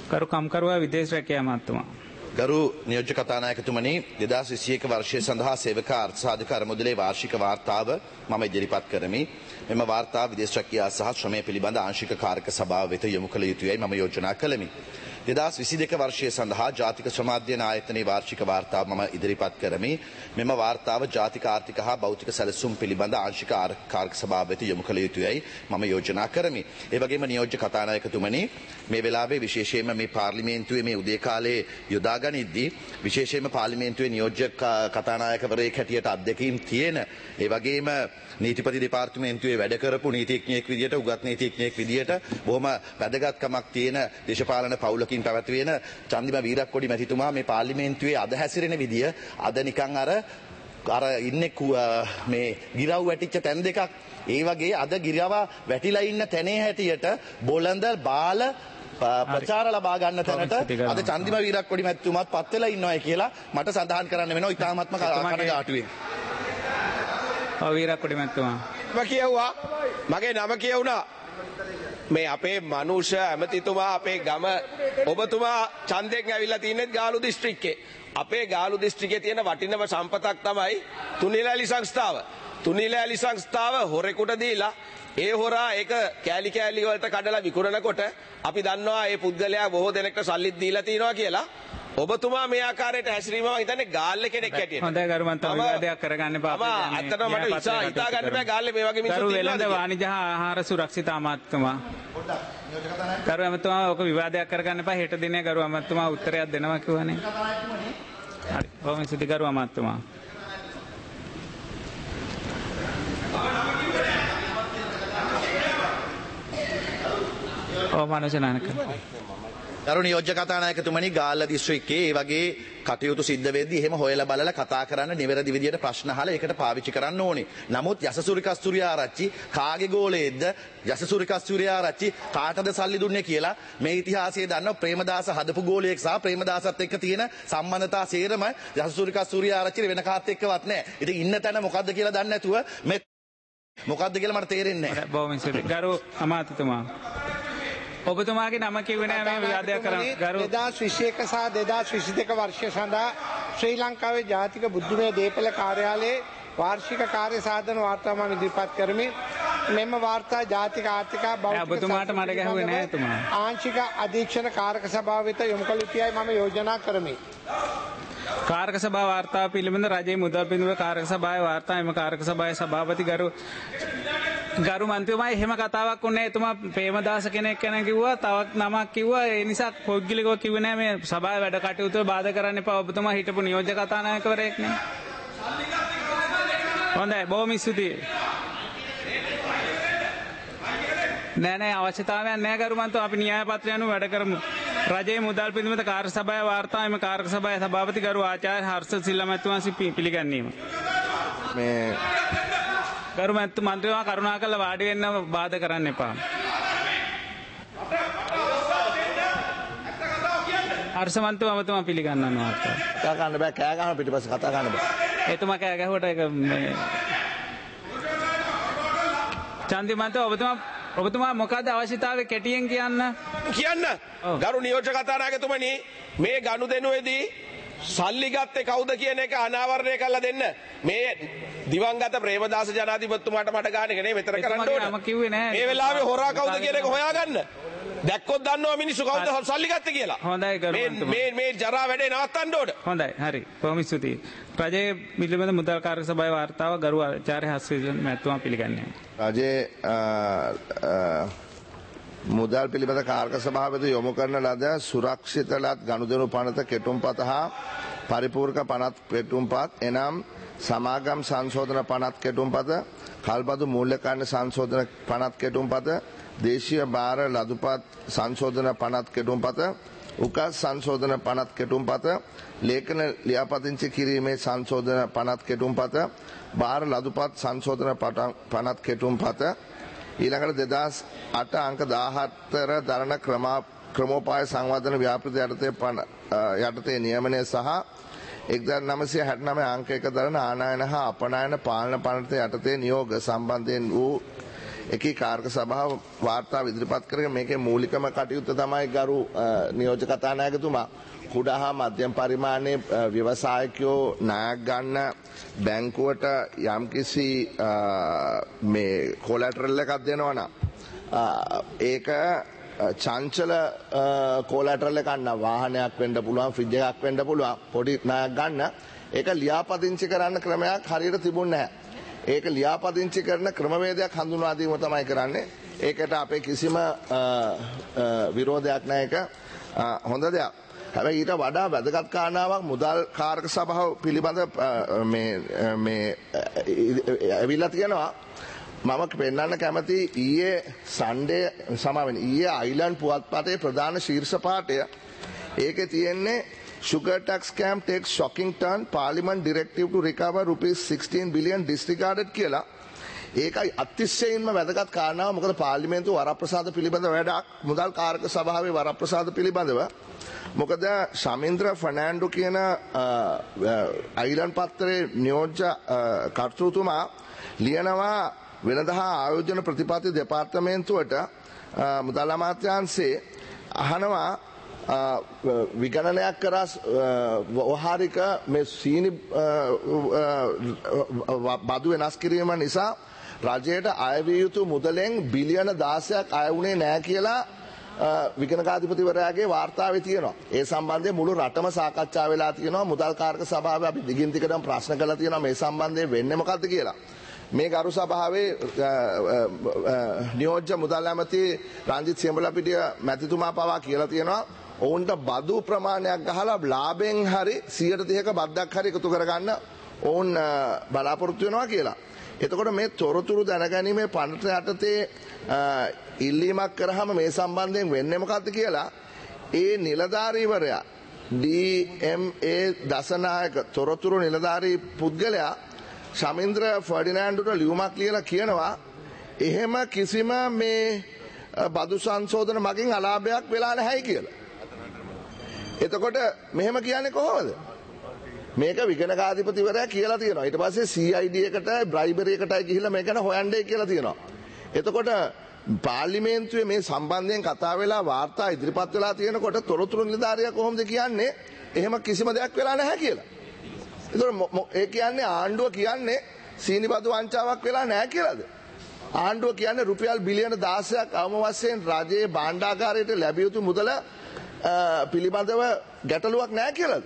කරු කම්කරුවා විදේශ රැකියා අමාත්‍යතුමා.
ගරු නියෝජ්‍ය කතානායකතුමනි දෙදහස් විසිඑක වර්ෂය සඳහා සේවක අර්ථසාධක අරමුදලේ වාර්ෂික වාර්තාව මම ඉදිරිපත් කරමි. මෙම වාර්තාව විදේශ රැකියා සහ ශ්‍රමය පිළිබඳ ආංශික කාරක සභාව වෙත යොමු කළ යුතුයයි මම යෝජනා කළෙමි. දෙදහස් විසිදෙක වර්ෂය සඳහා ජාතික ශ්‍රමාධ්‍යයන ආයතනයේ වාර්ෂික වාර්තාව මම ඉදිරිපත් කරමි. මෙම වාර්තාව ජාතික ආර්ථික හා භෞතික සැලසුම් පිළිබඳ ආංශික කාරක සභාව වෙත යොමු කළ යුතුයයි මම යෝජනා කරමි. ඒ වගේම නියෝජ්‍ය කතානායකතුමනි මේ වෙලාවේ විශේෂයෙන්ම මේ පාර්ලිමේන්තුවේ මේ උදේ කාලේ යොදා ගනිද්දී විශේෂයෙන්ම පාර්ලිමේන්තුවේ නියෝජ්‍ය කතානායකවරයෙක් හැටියට අත්දැකීම් තියෙන ඒ වගේම නීතිපති දෙපාර්තමේන්තුවේ වැඩ කරපු නීතිඥයෙක් විදියට උගත් නීතිඥයෙක් විදියට බොහොම වැදගත්කමක් තියෙන දේශපාලන පවුලකින් පැවැත් වෙන චන්දිම වීරක්කොඩි මැතිතුමා මේ පාර්ලිමේන්තුවේ අද හැසිරෙන විදිය අද නිකන් අර අර ඉන්නේ මේ ගිරව් වැටිච්ච තැන් දෙකක් ඒ වගේ අද ගිරව වැටිලා ඉන්න තැනේ හැටියට බොළඳ බාල ප්‍රචාර ලබා ගන්න තැනට අද චන්දිම වීරක්කොඩි මැතිතුමාත් පත් වෙලා ඉන්නවයි කියලා මට සඳහන් කරන්න වෙනවා ඉතාමත්ම කනගාටුවෙන්.
ඔව් වීරක්කොඩි මැතිතුමා
මම කියවුවා මගේ නම කියවුණා මේ අපේ මනුෂ්‍ය ඇමතිතුමා අපේ ගම ඔබතුමා ඡන්දයෙන් ඇවිල්ලා තින්නේ ගාලු දිස්ත්‍රික්කේ අපේ ගාලු දිස්ත්‍රික්කේ තියෙන වටිනම සම්පතක් තමයි තුනිලෑලි සංස්ථාව තුනිලෑලි සංස්ථාව හොරෙකුට දීලා ඒ හොරා ඒක කෑලි කෑලි වලට කඩලා විකුණනකොට අපි දන්නවා ඒ පුද්ගලයා බොහෝ දෙනෙක්ට සල්ලිත් දීලා තිනවා කියලා ඔබතුමා මේ ආකාරයට හැසිරීම මම හිතන්නේ ගාල්ලේ කෙනෙක් හැටියට.
හොඳයි ගරුමන්ත විවාදයක් කරගන්න එපා.
මම අත්තටම මට ඉස්සා හිතා ගන්න බෑ ගාල්ලේ මේ වගේ මිනිස්සු
ඉන්නවා. ගරු වෙළඳ වාණිජ හා ආහාර සුරක්ෂිත අමාත්‍යතුමා. ගරු අමාත්‍යතුමා ඔක විවාදයක් කරගන්න එපා. හෙට දිනේ ගරු අමාත්‍යතුමා උත්තරයක් දෙනවා කිව්වනේ. හරි. බොහොම ස්තුතියි ගරු අමාත්‍යතුමා. ඔව් මනෝජ නායක.
ගරු නියෝජ්‍ය කතානායකතුමනි ගාල්ල දිස්ත්‍රික්කයේ ඒ වගේ කටයුතු සිද්ධ වෙද්දී එහෙම හොයලා බලලා කතා කරන්න නිවැරදි විදියට ප්‍රශ්න අහලා ඒකට පාවිච්චි කරන්න ඕනේ. නමුත් යසසූරි කස්තූරි ආරච්චි කාගේ ගෝලයේද යසසූරි කස්තූරි ආරච්චි කාටද සල්ලි දුන්නේ කියලා මේ ඉතිහාසයේ දන්නව ප්‍රේමදාස හදපු ගෝලයෙක් සහ ප්‍රේමදාසත් එක්ක තියෙන සම්බන්ධතා සේරම යසසූරි කස්තූරි ආරච්චි වෙන කාත් එක්කවත් නැහැ. ඉතින් ඉන්න තැන මොකද්ද කියලා දන්නේ නැතුව මේ මොකද්ද කියලා මට තේරෙන්නේ නැහැ.
බොහොම ස්තුතියි. ගරු අමාත්‍යතුමා ඔබතුමාගේ නම කිව්වේ නෑ මේ විවාදයක් කරන්න. ගරු
දෙදහස් විසිඑක සහ දෙදහස් විසිදෙක වර්ෂය සඳහා ශ්‍රී ලංකාවේ ජාතික බුද්ධිමය දේපළ කාර්යාලයේ වාර්ෂික කාර්ය සාධන වාර්තාව මම ඉදිරිපත් කරමි. මෙම වාර්තා ජාතික ආර්ථික භෞතික
ඔබතුමාට මඩ ගැහුවේ නෑ එතුමා.
ආංශික අධීක්ෂණ කාරක සභාව වෙත යොමු කළ යුතුයයි මම යෝජනා කරමි.
කාරක සභාව වාර්තාව පිළිබඳ රජයේ මුදල් පිළිබඳ කාරක සභාවේ වාර්තාව එම කාරක සභාවේ සභාපති ගරු ගරු මන්ත්‍රීතුමා එහෙම කතාවක් උන්නේ එතුමා ප්‍රේමදාස කෙනෙක් ගැන කිව්වා තවත් නමක් කිව්වා ඒ නිසා පොඩ්ගලිකව කිව්වේ නෑ මේ සභාවේ වැඩ කටයුතු බාධා කරන්න එපා ඔබතුමා හිටපු නියෝජ්‍ය කතානායකවරයෙක් නේ. හොඳයි බොහොම ස්තුතියි. නෑ නෑ අවශ්‍යතාවයක් නෑ ගරු මන්ත්‍රී අපි න්‍යාය පත්‍රය අනුව වැඩ කරමු. රජයේ මුදල් පිළිබඳ කාර්ය සභාවේ වාර්තාව එම කාර්ය සභාවේ සභාපති ගරු ආචාර්ය හර්ෂ සිල්ලා මැතිතුමා පිළිගන්නීම.
මේ
ගරු මන්ත්‍රීතුමා කරුණාකරලා වාඩි වෙන්න බාධා කරන්න එපා. හර්ෂ මන්ත්‍රීතුමා පිළිගන්නවා වාර්තාව.
කතා ගන්න බෑ කෑ ගන්න පිටිපස්සේ කතා ගන්න බෑ.
එතුමා කෑ ගැහුවට ඒක මේ චන්දි මන්ත්‍රී ඔබතුමා ඔබතුමා මොකද අවශ්‍යතාවය කෙටියෙන් කියන්න
කියන්න ගරු නියෝජ්‍ය කතානායකතුමනි මේ ගනුදෙනුවේදී සල්ලි ගත්තේ කවුද කියන එක අනාවරණය කරලා දෙන්න මේ දිවංගත ප්‍රේමදාස ජනාධිපතිතුමාට මට ගන්න එක නේ මෙතන කරන්න ඕන මේ වෙලාවේ හොරා කවුද කියන එක හොයාගන්න දැක්කොත් දන්නවා මිනිස්සු කවුද සල්ලි ගත්තේ කියලා
හොඳයි ගරු
මේ මේ ජරා වැඩේ නවත්තන්න ඕන
හොඳයි හරි බොහොම ස්තුතියි රජයේ පිළිබඳ මුදල් කාර්ය සභාවේ වාර්තාව ගරු ආචාර්ය හස්සිජන් මැතිතුමා පිළිගන්නේ
රජයේ මුදල් පිළිබඳ කාර්ක සභාව වෙත යොමු කරන ලද සුරක්ෂිත ලත් ගනුදෙනු පනත කෙටුම්පත හා පරිපූර්ණ පනත් කෙටුම්පත් එනම් සමාගම් සංශෝධන පනත් කෙටුම්පත කල්බදු මූල්‍ය කර්ණ සංශෝධන පනත් කෙටුම්පත දේශීය භාර ලදුපත් සංශෝධන පනත් කෙටුම්පත උකස් සංශෝධන පනත් කෙටුම්පත ලේඛන ලියාපදිංචි කිරීමේ සංශෝධන පනත් කෙටුම්පත භාර ලදුපත් සංශෝධන පනත් කෙටුම්පත ඊළඟට දෙදහස් අට අංක දාහතර දරණ ක්‍රමෝපාය සංවර්ධන ව්‍යාපෘති යටතේ යටතේ නියමනය සහ එක්දා නවසිය හැටනවය අංක එක දරණ ආනයන හා අපනයන පාලන පනත යටතේ නියෝග සම්බන්ධයෙන් වූ
එකී කාර්ක සභාව වාර්තාව ඉදිරිපත් කරගෙන මේකේ මූලිකම කටයුත්ත තමයි ගරු නියෝජ්‍ය කතානායකතුමා කුඩා හා මධ්‍යම පරිමාණයේ ව්‍යවසායකයෝ ණයක් ගන්න බැංකුවට යම්කිසි මේ කොලැටරල් එකක් දෙනවා නම් ඒක චංචල කොලැටරල් එකක් නම් වාහනයක් වෙන්න පුළුවන් ෆ්‍රිජ් එකක් වෙන්න පුළුවන් පොඩි ණයක් ගන්න ඒක ලියාපදිංචි කරන්න ක්‍රමයක් හරියට තිබුණේ නැහැ. ඒක ලියාපදිංචි කරන ක්‍රමවේදයක් හඳුන්වා දීම තමයි කරන්නේ. ඒකට අපේ කිසිම විරෝධයක් නැහැ. ඒක හොඳ දෙයක්. හැබැයි ඊට වඩා වැදගත් කාරණාවක් මුදල් කාරක සභාව පිළිබඳ මේ මේ ඇවිල්ලා තියෙනවා. මම පෙන්වන්න කැමති ඊයේ සන්ඩේ සමාවෙන්න ඊයේ අයිලන්ඩ් පුවත්පතේ ප්‍රධාන ශීර්ෂ පාඨය ඒකේ තියෙන්නේ Sugar tax scam takes shocking turn. Parliament directive to recover rupees sixteen billion disregarded කියලා. ඒකයි අතිශයින්ම වැදගත් කාරණාව. මොකද පාර්ලිමේන්තුව වරප්‍රසාද පිළිබඳ වැඩක් මුදල් කාරක සභාවේ වරප්‍රසාද පිළිබඳව. මොකද ශමීන්ද්‍ර ෆර්නෑන්ඩෝ කියන අයිලන්ඩ් පත්‍රයේ නියෝජ්‍ය කර්තෘතුමා ලියනවා වෙළඳ හා ආයෝජන ප්‍රතිපත්ති දෙපාර්තමේන්තුවට මුදල් අමාත්‍යාංශයේ අහනවා විගණනයක් කරා ව්‍යවහාරික මේ සීනි බදු වෙනස් කිරීම නිසා රජයට අය විය යුතු මුදලෙන් බිලියන දාසයක් අය වුණේ නැහැ කියලා විගණකාධිපතිවරයාගේ වාර්තාවේ තියෙනවා. ඒ සම්බන්ධයෙන් මුළු රටම සාකච්ඡා වෙලා තියෙනවා. මුදල් කාරක සභාවේ අපි දිගින් දිගටම ප්‍රශ්න කරලා තියෙනවා මේ සම්බන්ධයෙන් වෙන්නේ මොකද්ද කියලා. මේ ගරු සභාවේ නියෝජ්‍ය මුදල් ඇමති රංජිත් සියඹලපිටිය මැතිතුමා පවා කියලා තියෙනවා ඔවුන්ට බදු ප්‍රමාණයක් ගහලා ලාභෙන් හරි සියයට තිහක බද්දක් හරි එකතු කරගන්න ඔවුන් බලාපොරොත්තු වෙනවා කියලා. එතකොට මේ තොරතුරු දැනගැනීමේ පනත යටතේ ඉල්ලීමක් කරාම මේ සම්බන්ධයෙන් වෙන්නේ මොකක්ද කියලා ඒ නිලධාරීවරයා ඩී එම් ඒ දසනායක තොරතුරු නිලධාරී පුද්ගලයා ශමීන්ද්‍ර ෆර්ඩිනෑන්ඩුට ලියුමක් ලියලා කියනවා එහෙම කිසිම මේ බදු සංශෝධන මගින් අලාභයක් වෙලා නැහැයි කියලා. එතකොට මෙහෙම කියන්නේ කොහොමද? මේක විගණකාධිපතිවරයා කියලා තියෙනවා. ඊට පස්සේ සී අයි ඩී එකට බ්‍රයිබරි එකටයි ගිහිල්ලා මේක ගැන හොයන්නේ කියලා තියෙනවා. එතකොට පාර්ලිමේන්තුවේ මේ සම්බන්ධයෙන් කතා වෙලා වාර්තා ඉදිරිපත් වෙලා තියෙනකොට තොරතුරු නිලධාරියා කොහොමද කියන්නේ එහෙම කිසිම දෙයක් වෙලා නැහැ කියලා. එතකොට ඒ කියන්නේ ආණ්ඩුව කියන්නේ සීනි බදු වංචාවක් වෙලා නැහැ කියලාද? ආණ්ඩුව කියන්නේ රුපියල් බිලියන දාසයක් අවම වශයෙන් රජයේ භාණ්ඩාගාරයට ලැබිය යුතු මුදල පිළිබඳව ගැටලුවක් නැහැ කියලාද?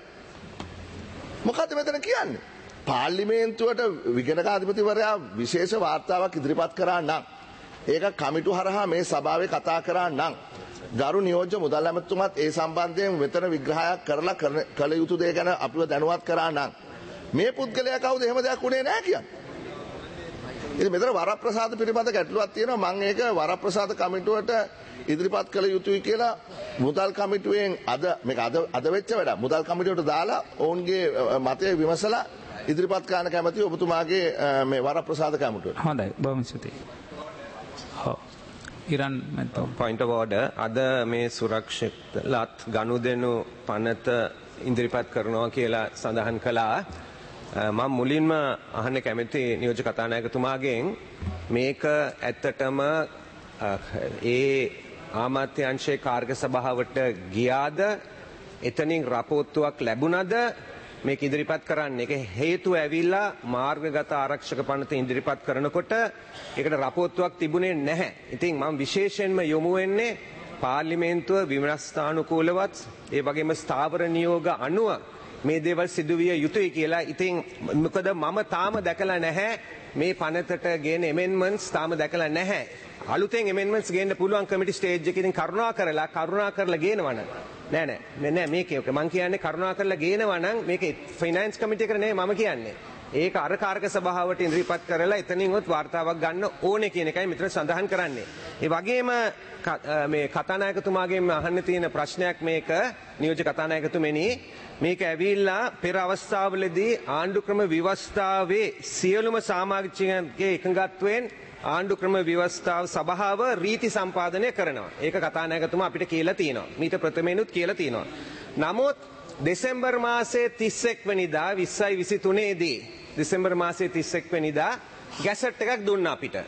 මොකද්ද මෙතන කියන්නේ? පාර්ලිමේන්තුවට විගණකාධිපතිවරයා විශේෂ වාර්තාවක් ඉදිරිපත් කරා නම් ඒක කමිටු හරහා මේ සභාවේ කතා කරා නම් ගරු නියෝජ්‍ය මුදල් ඇමතුමත් ඒ සම්බන්ධයෙන් වෙතන විග්‍රහයක් කරලා කළ යුතු දේ ගැන අපිව දැනුවත් කරා නම් මේ පුද්ගලයා කවුද එහෙම දෙයක් උනේ නැහැ කියන්නේ. ඉතින් මෙතන වරප්‍රසාද පිළිබඳ ගැටලුවක් තියෙනවා. මම ඒක වරප්‍රසාද කමිටුවට ඉදිරිපත් කළ යුතුයි කියලා මුදල් කමිටුවෙන් අද මේක අද අද වෙච්ච වැඩ මුදල් කමිටුවට දාලා ඔවුන්ගේ මතය විමසලා ඉදිරිපත් කරන්න කැමති ඔබතුමාගේ මේ වරප්‍රසාද කමිටුවට.
හොඳයි බොහොම ස්තුතියි. ඔව් ඉරන් මෙතන
පොයින්ට් ඔෆ් ඕඩර් අද මේ සුරක්ෂිතලත් ගනුදෙනු පනත ඉදිරිපත් කරනවා කියලා සඳහන් කළා. මම මුලින්ම අහන්න කැමති නියෝජ්‍ය කතානායකතුමාගෙන් මේක ඇත්තටම ඒ ආමාත්‍යාංශයේ කාර්ක සභාවට ගියාද එතනින් රපෝත්තුවක් ලැබුණද මේක ඉදිරිපත් කරන්න. ඒක හේතුව ඇවිල්ලා මාර්ගගත ආරක්ෂක පනත ඉදිරිපත් කරනකොට ඒකට රපෝත්තුවක් තිබුණේ නැහැ. ඉතින් මම විශේෂයෙන්ම යොමු වෙන්නේ පාර්ලිමේන්තුව විමර්ශනානුකූලවත් ඒ වගේම ස්ථාවර නියෝග අනුව මේ දේවල් සිදුවිය යුතුයි කියලා. ඉතින් මොකද මම තාම දැකලා නැහැ මේ පනතට ගේන amendments තාම දැකලා නැහැ. අලුතෙන් amendments ගේන්න පුළුවන් කමිටි ස්ටේජ් එකේ. ඉතින් කරුණා කරලා කරුණා කරලා ගේනවා නම් නෑ නෑ නෑ නෑ මේක මම කියන්නේ කරුණා කරලා ගේනවා නම් මේක ෆයිනෑන්ස් කමිටි එකට නෙමෙයි මම කියන්නේ. ඒක අර කාර්ක සභාවට ඉදිරිපත් කරලා එතනින්වත් වාර්තාවක් ගන්න ඕනේ කියන එකයි මෙතන සඳහන් කරන්නේ. ඒ වගේම මේ කතානායකතුමාගෙන් අහන්න තියෙන ප්‍රශ්නයක් මේක නියෝජ්‍ය කතානායකතුමනි මේක ඇවිල්ලා පෙර අවස්ථාවලදී ආණ්ඩු ක්‍රම ව්‍යවස්ථාවේ සියලුම සමාජිකයන්ගේ එකඟත්වයෙන් ආණ්ඩු ක්‍රම ව්‍යවස්ථාව සභාව රීති සම්පාදනය කරනවා. ඒක කතානායකතුමා අපිට කියලා තියෙනවා. මීට ප්‍රථමයෙන්ුත් කියලා තියෙනවා. නමුත් දෙසැම්බර් මාසයේ තිස් එක් වෙනිදා විස්සයි විසිතුනේ දී දෙසැම්බර් මාසයේ තිස් එක් වෙනිදා ගැසට් එකක් දුන්නා අපිට.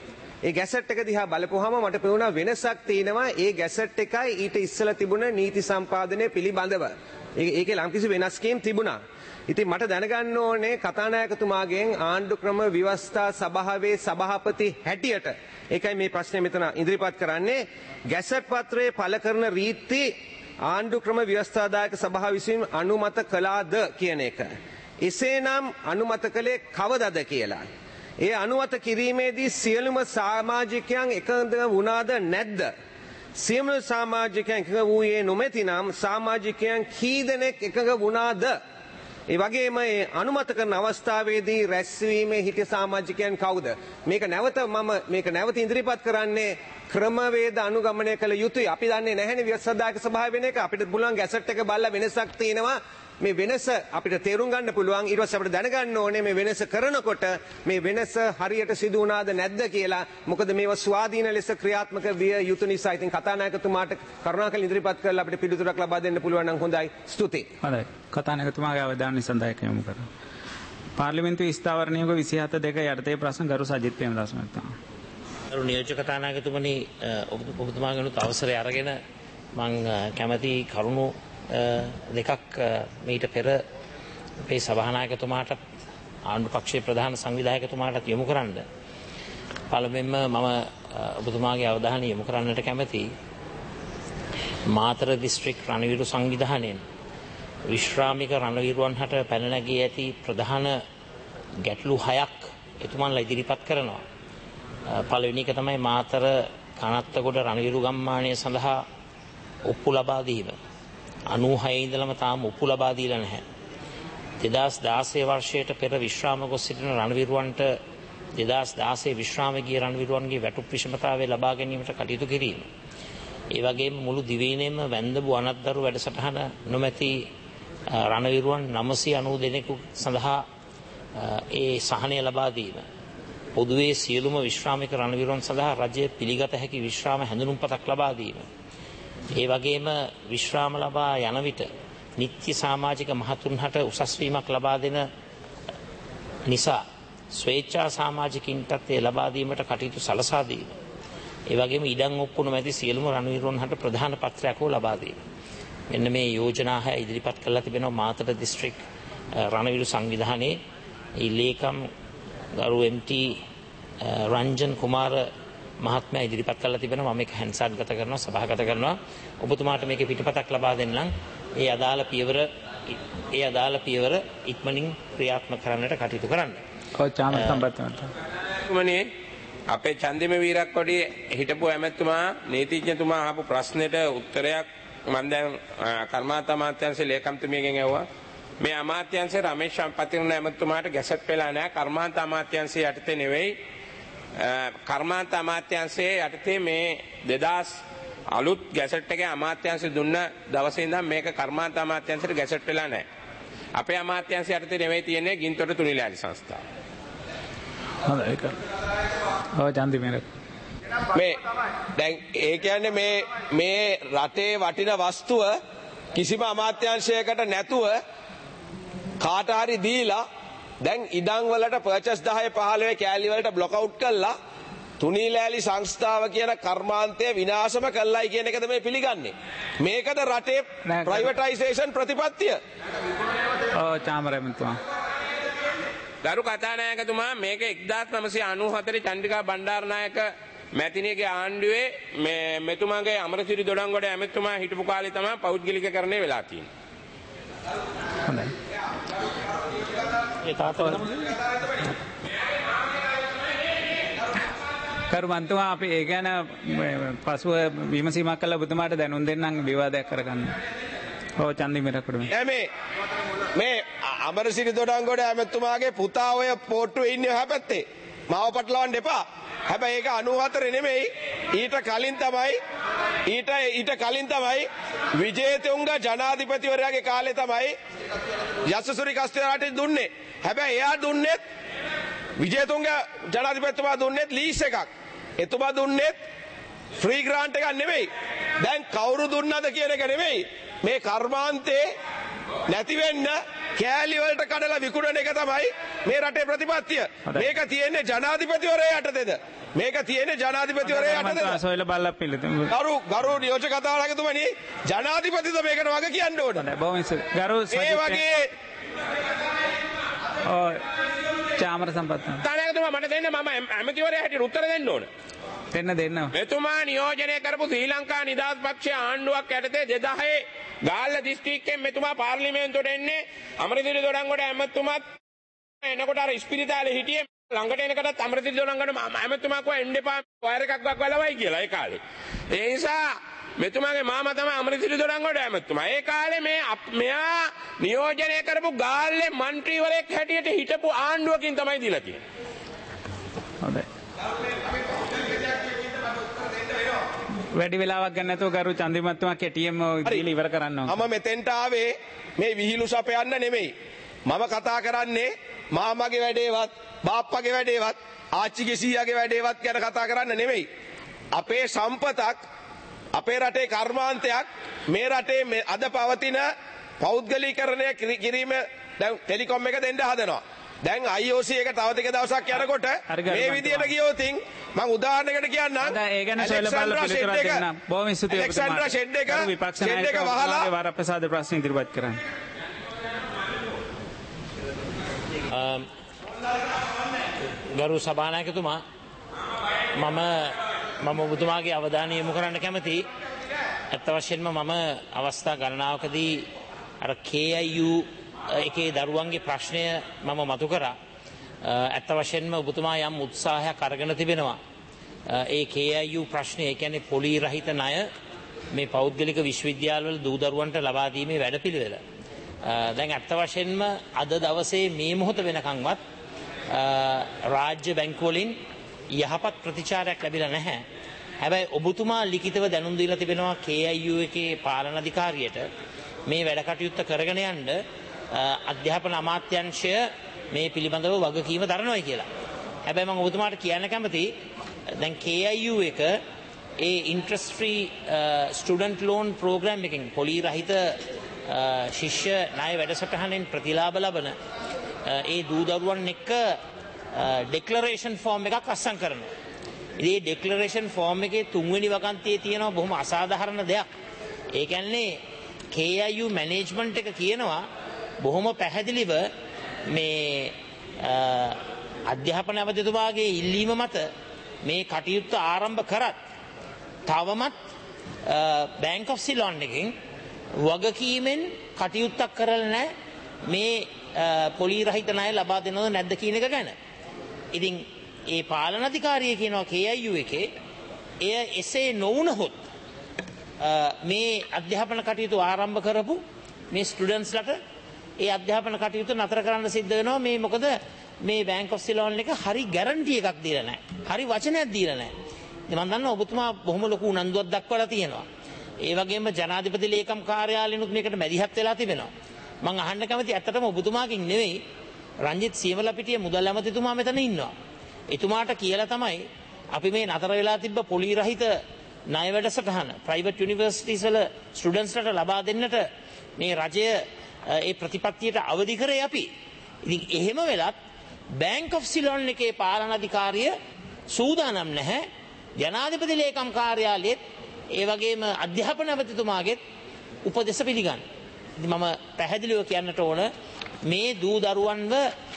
ඒ ගැසට් එක දිහා බලපුවාම මට පේනවා වෙනසක් තියෙනවා ඒ ගැසට් එකයි ඊට ඉස්සෙල්ලා තිබුණ නීති සම්පාදනය පිළිබඳව. ඒකේ ලම්කිසි වෙනස්කම් තිබුණා. ඉතින් මට දැනගන්න ඕනේ කතානායකතුමාගෙන් ආණ්ඩු ක්‍රම ව්‍යවස්ථා සභාවේ සභාපති හැටියට ඒකයි මේ ප්‍රශ්නේ මෙතන ඉදිරිපත් කරන්නේ ගැසට් පත්‍රයේ පළ කරන රීති ආණ්ඩු ක්‍රම ව්‍යවස්ථාදායක සභාව විසින් අනුමත කළාද කියන එක. එසේනම් අනුමත කළේ කවදද කියලා. ඒ අනුමත කිරීමේදී සියලුම සමාජිකයන් එකඟ වුණාද නැද්ද? සියලුම සමාජිකයන් එකඟ වූයේ නොමැතිනම් සමාජිකයන් කී දෙනෙක් එකඟ වුණාද? ඒ වගේම මේ අනුමත කරන අවස්ථාවේදී රැස්වීමේ හිටිය සමාජිකයන් කවුද? මේක නැවත මම මේක නැවත ඉදිරිපත් කරන්නේ ක්‍රමවේද අනුගමනය කළ යුතුයි. අපි දන්නේ නැහැනේ ව්‍යවස්ථාදායක සභාව වෙන එක. අපිට පුළුවන් ගැසට් එක බලලා වෙනසක් තියෙනවා. මේ වෙනස අපිට තේරුම් ගන්න පුළුවන්. ඊට පස්සේ අපිට දැනගන්න ඕනේ මේ වෙනස කරනකොට මේ වෙනස හරියට සිදු වුණාද නැද්ද කියලා. මොකද මේවා ස්වාධීන ලෙස ක්‍රියාත්මක විය යුතු නිසා. ඉතින් කතානායකතුමාට කරුණාකරලා ඉදිරිපත් කරලා අපිට පිළිතුරක් ලබා දෙන්න පුළුවන් නම් හොඳයි. ස්තුතියි.
හොඳයි. කතානායකතුමාගේ අවධානය සඳහා යොමු කරනවා. පාර්ලිමේන්තුවේ ස්ථාවර නියෝග විසිහත දෙක යටතේ ප්‍රශ්න ගරු සජිත් ප්‍රේමදාස මහත්මයා.
ගරු නියෝජ්‍ය කතානායකතුමනි ඔබතුමාගෙන් අවසරය අරගෙන මම කැමැති කරුණු දෙකක් මීට පෙර අපේ සභානායකතුමාට ආණ්ඩු පක්ෂයේ ප්‍රධාන සංවිධායකතුමාට යොමු කරන්න. පළමුවෙන්ම මම ඔබතුමාගේ අවධානය යොමු කරන්නට කැමැති මාතර දිස්ත්‍රික් රණවිරු සංවිධානයෙන් විශ්‍රාමික රණවිරුවන් හට පැන නැගී ඇති ප්‍රධාන ගැටලු හයක් එතුමන්ලා ඉදිරිපත් කරනවා. පළවෙනි එක තමයි මාතර කනත්තගොඩ රණවිරු ගම්මානය සඳහා ඔප්පු ලබා දීම. අනූහය ඉඳලම තාම ඔප්පු ලබා දීලා නැහැ. දෙදහස් දාසය වර්ෂයට පෙර විශ්‍රාම ගොස් සිටින රණවිරුවන්ට දෙදහස් දාසය විශ්‍රාම ගිය රණවිරුවන්ගේ වැටුප් විෂමතාවය ලබා ගැනීමට කටයුතු කිරීම. ඒ වගේම මුළු දිවයිනේම වැන්දඹු අනත්දරු වැඩසටහන නොමැති රණවිරුවන් නවසිය අනූ දෙනෙකු සඳහා ඒ සහනය ලබා දීම. පොදුවේ සියලුම විශ්‍රාමික රණවිරුවන් සඳහා රජය පිළිගත හැකි විශ්‍රාම හැඳුනුම්පතක් ලබා දීම. ඒ වගේම විශ්‍රාම ලබා යන විට නිත්‍ය සමාජික මහතුන්හට උසස් වීමක් ලබා දෙන නිසා ස්වේච්ඡා සමාජිකින්ටත් ඒ ලබා දීමට කටයුතු සලසා දීම. ඒ වගේම ඉඩම් ඔප්පු නොමැති සියලුම රණවිරුවන්හට ප්‍රධාන පත්‍රයක් හෝ ලබා දීම. මෙන්න මේ යෝජනා හය ඉදිරිපත් කරලා තිබෙනවා මාතර දිස්ත්‍රික් රණවිරු සංවිධානයේ ඒ ලේකම් ගරු එම්.ටී. රංජන් කුමාර මහත්මයා ඉදිරිපත් කරලා තිබෙනවා. මම මේක හැන්සාට් ගත කරනවා සභාගත කරනවා. ඔබතුමාට මේකේ පිටපතක් ලබා දෙන්නම්. ඒ අදාළ පියවර ඒ අදාළ පියවර ඉක්මනින් ක්‍රියාත්මක කරන්නට කටයුතු කරන්න.
ඔව් චාමර සම්බන්ධව.
තුමනි අපේ චන්දිම වීරක්කොඩි හිටපු ඇමතුමා නීතිඥතුමා අහපු ප්‍රශ්නෙට උත්තරයක් මම දැන් කර්මාන්ත අමාත්‍යාංශයේ ලේකම්තුමියගෙන් ඇහුවා. මේ අමාත්‍යාංශයේ රමේෂ් පතිරණ ඇමතුමාට ගැසට් වෙලා නැහැ. කර්මාන්ත අමාත්‍යාංශයේ යටතේ නෙවෙයි. කර්මාන්ත අමාත්‍යාංශයේ යටතේ මේ දෙදහස් අලුත් ගැසට් එකේ අමාත්‍යාංශය දුන්න දවසේ ඉඳන් මේක කර්මාන්ත අමාත්‍යාංශයට ගැසට් වෙලා නැහැ. අපේ අමාත්‍යාංශය යටතේ නෙවෙයි තියෙන්නේ ගින්තොට තුනිලෑලි සංස්ථාව.
හොඳයි ඒක. ඔව් චන්දි මේක.
මේ දැන් ඒ කියන්නේ මේ මේ රටේ වටින වස්තුව කිසිම අමාත්‍යාංශයකට නැතුව කාට හරි දීලා දැන් ඉඩම් වලට පර්චස් දහය පහළොව කෑලි වලට බ්ලොක් අවුට් කළා තුනීලෑලි සංස්ථාව කියන කර්මාන්තය විනාශම කළයි කියන එකද මේ පිළිගන්නේ. මේකද රටේ ප්‍රයිවටයිසේෂන් ප්‍රතිපත්තිය.
ඔව් චාමරෙන්තුමා.
ගරු කතානායකතුමා මේක එක්දාස් නවසිය අනූ හතර චන්ද්‍රිකා බණ්ඩාරනායක මැතිණියගේ ආණ්ඩුවේ මේ මෙතුමාගේ අමරසිරි දොඩංගොඩ ඇමතුමා හිටපු කාලේ තමයි පෞද්ගලිකකරණය වෙලා තියෙන්නේ.
හොඳයි.
ඒ තාත්තට
කරුමන්තුමා අපි ඒ ගැන පසුව විමසීමක් කළා ඔබතුමාට දැනුම් දෙන්නම් විවාදයක් කරගන්න. ඔව් චන්දි මිරකුඩ මේ.
මේ මේ අමරසිරි දොඩංගොඩ ඇමතුමාගේ පුතා ඔය පොට්ටුවේ ඉන්නේ හැපැත්තේ. මාව පටලවන්න එපා. හැබැයි ඒක අනූ හතර නෙමෙයි. ඊට කලින් තමයි ඊට ඊට කලින් තමයි විජේතුංග ජනාධිපතිවරයාගේ කාලේ තමයි යසසුරි කස්තේරාට දුන්නේ. හැබැයි එයා දුන්නේත් විජේතුංග ජනාධිපතිතුමා දුන්නේත් ලීස් එකක්. එතුමා දුන්නේත් ෆ්‍රී ග්‍රාන්ට් එකක් නෙමෙයි. දැන් කවුරු දුන්නද කියන එක නෙමෙයි. මේ කර්මාන්තේ නැති වෙන්න කෑලි වලට කඩලා විකුණන එක තමයි මේ රටේ ප්‍රතිපත්තිය. මේක තියෙන්නේ ජනාධිපතිවරයා යටතේද මේක තියෙන්නේ ජනාධිපතිවරයා යටතේ.
සොයලා බලලා පිළිතුරු.
ගරු ගරු නියෝජක කතානායකතුමනි ජනාධිපතිද මේකට වග කියන්න ඕන.
බොහොම ගරු
ඒ වගේ
ඔය චාමර සම්පත්.
කතානායකතුමා මට දෙන්න මම ඇමතිවරයා හැටියට උත්තර දෙන්න ඕන.
දෙන්න දෙන්න.
මෙතුමා නියෝජනය කරපු ශ්‍රී ලංකා නිදහස් පක්ෂයේ ආණ්ඩුවක් යටතේ දෙදහයේ ගාල්ල දිස්ත්‍රික්කයෙන් මෙතුමා පාර්ලිමේන්තුවට එන්නේ අමරසිරි දොඩංගොඩ ඇමතුමත් එනකොට අර ඉස්පිරිතාලේ හිටියේ ළඟට එනකොටත් අමරසිරි දොඩංගොඩ ඇමතුමා කිව්වා එන්න එපා වයර් එකක් වක්වලවයි කියලා ඒ කාලේ. ඒ නිසා මෙතුමාගේ මාමා තමයි අමරසිරි දොඩංගොඩ ඇමතුමා. ඒ කාලේ මේ මෙයා නියෝජනය කරපු ගාල්ලේ മന്ത്രിවරයෙක් හැටියට හිටපු ආණ්ඩුවකින් තමයි දීලා තියෙන්නේ.
හොඳයි. වැඩි වෙලාවක් ගන්න නැතුව ගරු චන්දිමත්තුමා කෙටියෙන්ම දීලා ඉවර කරන්න ඕන.
මම මෙතෙන්ට ආවේ මේ විහිළු සපයන්න නෙමෙයි. මම කතා කරන්නේ මාමගේ වැඩේවත්, බාප්පගේ වැඩේවත්, ආච්චිගේ සීයාගේ වැඩේවත් ගැන කතා කරන්න නෙමෙයි. අපේ සම්පතක්, අපේ රටේ කර්මාන්තයක්, මේ රටේ අද පවතින පෞද්ගලීකරණය කිරීම දැන් ටෙලිකොම් එක දෙන්න හදනවා. දැන් I O C එක තව ටික දවසක් යනකොට මේ විදියට ගියොතින් මම උදාහරණයකට කියන්නම්.
ඒ ගැන සොයලා බලලා පිළිතුරක් දෙන්නම්. බොහොම ස්තුතියි ඔබතුමාට.
ඇලෙක්සැන්ඩ්‍රා ෂෙඩ් එක
විපක්ෂ
ෂෙඩ් එක වහලා
වරප්‍රසාද ප්‍රශ්න ඉදිරිපත් කරන්න.
ගරු සභානායකතුමා මම මම ඔබතුමාගේ අවධානය යොමු කරන්න කැමතියි. ඇත්ත වශයෙන්ම මම අවස්ථා ගණනාවකදී අර K I U එකේ දරුවන්ගේ ප්‍රශ්නය මම මතු කරා. ඇත්ත වශයෙන්ම ඔබතුමා යම් උත්සාහයක් අරගෙන තිබෙනවා. ඒ K I U ප්‍රශ්නය, ඒ කියන්නේ පොලී රහිත ණය මේ පෞද්ගලික විශ්වවිද්‍යාලවල දූ දරුවන්ට ලබා දීමේ වැඩපිළිවෙල. දැන් ඇත්ත වශයෙන්ම අද දවසේ මේ මොහොත වෙනකන්වත් රාජ්‍ය බැංකුවලින් යහපත් ප්‍රතිචාරයක් ලැබිලා නැහැ. හැබැයි ඔබතුමා ලිඛිතව දැනුම් දීලා තිබෙනවා K I U එකේ පාලන අධිකාරියට මේ වැඩ කටයුත්ත කරගෙන යන්න අධ්‍යාපන අමාත්‍යාංශය මේ පිළිබඳව වගකීම දරනවායි කියලා. හැබැයි මම ඔබතුමාට කියන්න කැමතියි දැන් K I U එක ඒ interest free student loan programme එකකින් පොලී රහිත ශිෂ්‍ය ණය වැඩසටහනෙන් ප්‍රතිලාභ ලබන ඒ දූ දරුවන් එක්ක ඩෙක්ලරේෂන් ෆෝම් එකක් අත්සන් කරනවා. ඉතින් මේ ඩෙක්ලරේෂන් ෆෝම් එකේ තුන්වෙනි වගන්තියේ තියෙනවා බොහොම අසාධාරණ දෙයක්. ඒ කියන්නේ K I U මැනේජ්මන්ට් එක කියනවා බොහොම පැහැදිලිව මේ අධ්‍යාපන ඇමතිතුමාගේ ඉල්ලීම මත මේ කටයුත්ත ආරම්භ කරත් තවමත් බැංක් ඔෆ් සිලොන් එකෙන් වගකීමෙන් කටයුත්තක් කරලා නැහැ මේ පොලී රහිත ණය ලබා දෙනවද නැද්ද කියන එක ගැන. ඉතින් ඒ පාලන අධිකාරිය කියනවා K I U එකේ එය එසේ නොවුනහොත් මේ අධ්‍යාපන කටයුතු ආරම්භ කරපු මේ ස්ටුඩන්ට්ස්ලට ඒ අධ්‍යාපන කටයුතු නතර කරන්න සිද්ධ වෙනවා. මේ මොකද මේ බැංක් ඔෆ් සිලොන් එක හරි ගැරන්ටි එකක් දීලා නැහැ. හරි වචනයක් දීලා නැහැ. ඉතින් මම දන්නවා ඔබතුමා බොහොම ලොකු උනන්දුවක් දක්වලා තියෙනවා. ඒ වගේම ජනාධිපති ලේකම් කාර්යාලයෙන්ුත් මේකට මැදිහත් වෙලා තිබෙනවා. මම අහන්න කැමති ඇත්තටම ඔබතුමාගෙන් නෙවෙයි රංජිත් සියවලපිටිය මුදල් ඇමතිතුමා මෙතන ඉන්නවා. එතුමාට කියලා තමයි අපි මේ නතර වෙලා තිබ්බ පොලී රහිත ණය වැඩසටහන ප්‍රයිවට් යුනිවර්සිටිස් වල ස්ටුඩන්ට්ස්ලට ලබා දෙන්නට මේ රජය ඒ ප්‍රතිපත්තියට අවදි කරේ අපි. ඉතින් එහෙම වෙලත් බැංක් ඔෆ් සිලොන් එකේ පාලන අධිකාරිය සූදානම් නැහැ. ජනාධිපති ලේකම් කාර්යාලයේත් ඒ වගේම අධ්‍යාපන ඇමතිතුමාගේත් උපදෙස් පිළිගන්න. ඉතින් මම පැහැදිලිව කියන්නට ඕන මේ දූ දරුවන්ව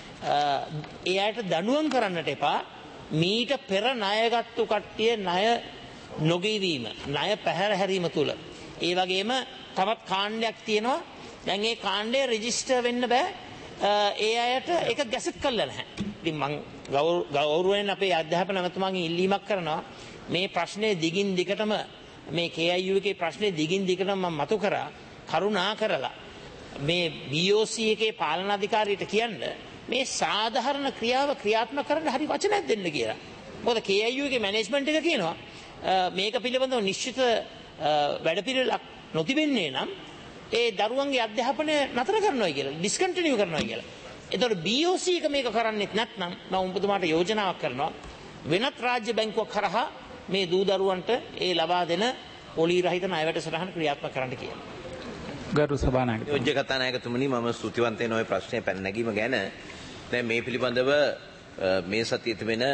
ඒ අයට දඬුවම් කරන්නට එපා. මීට පෙර ණයගත්තු කට්ටිය ණය නොගෙවීම, ණය පැහැර හැරීම තුල. ඒ වගේම තවත් කාණ්ඩයක් තියෙනවා. දැන් ඒ කාණ්ඩය රෙජිස්ටර් වෙන්න බෑ. ඒ අයට ඒක ගැසට් කරලා නැහැ. ඉතින් මම ගෞරවයෙන් අපේ අධ්‍යාපන ඇමතුමාගෙන් ඉල්ලීමක් කරනවා මේ ප්‍රශ්නේ දිගින් දිගටම මේ K I U එකේ ප්‍රශ්නේ දිගින් දිගටම මම මතු කරා. කරුණා කරලා මේ B O C එකේ පාලන අධිකාරියට කියන්න මේ සාධාරණ ක්‍රියාව ක්‍රියාත්මක කරන්න හරි වචනයක් දෙන්න කියලා. මොකද K I U එකේ මැනේජ්මන්ට් එක කියනවා මේක පිළිබඳව නිශ්චිත වැඩපිළිවෙලක් නොතිබෙන්නේ නම් ඒ දරුවන්ගේ අධ්‍යාපනය නතර කරනවා කියලා, ඩිස්කන්ටිනියු කරනවා කියලා. එතකොට B O C එක මේක කරන්නේත් නැත්නම් මම ඔබතුමාට යෝජනාවක් කරනවා වෙනත් රාජ්‍ය බැංකුවක් කරහා මේ දූ දරුවන්ට ඒ ලබා දෙන පොලී රහිත ණය වැඩසටහන ක්‍රියාත්මක කරන්න කියලා.
ගරු සභානායක
යෝජ්‍ය කතානායකතුමනි මම ස්තුතිවන්ත වෙනවා මේ ප්‍රශ්නේ පැන නැගීම ගැන. දැන් මේ පිළිබඳව මේ සතියේ තිබෙන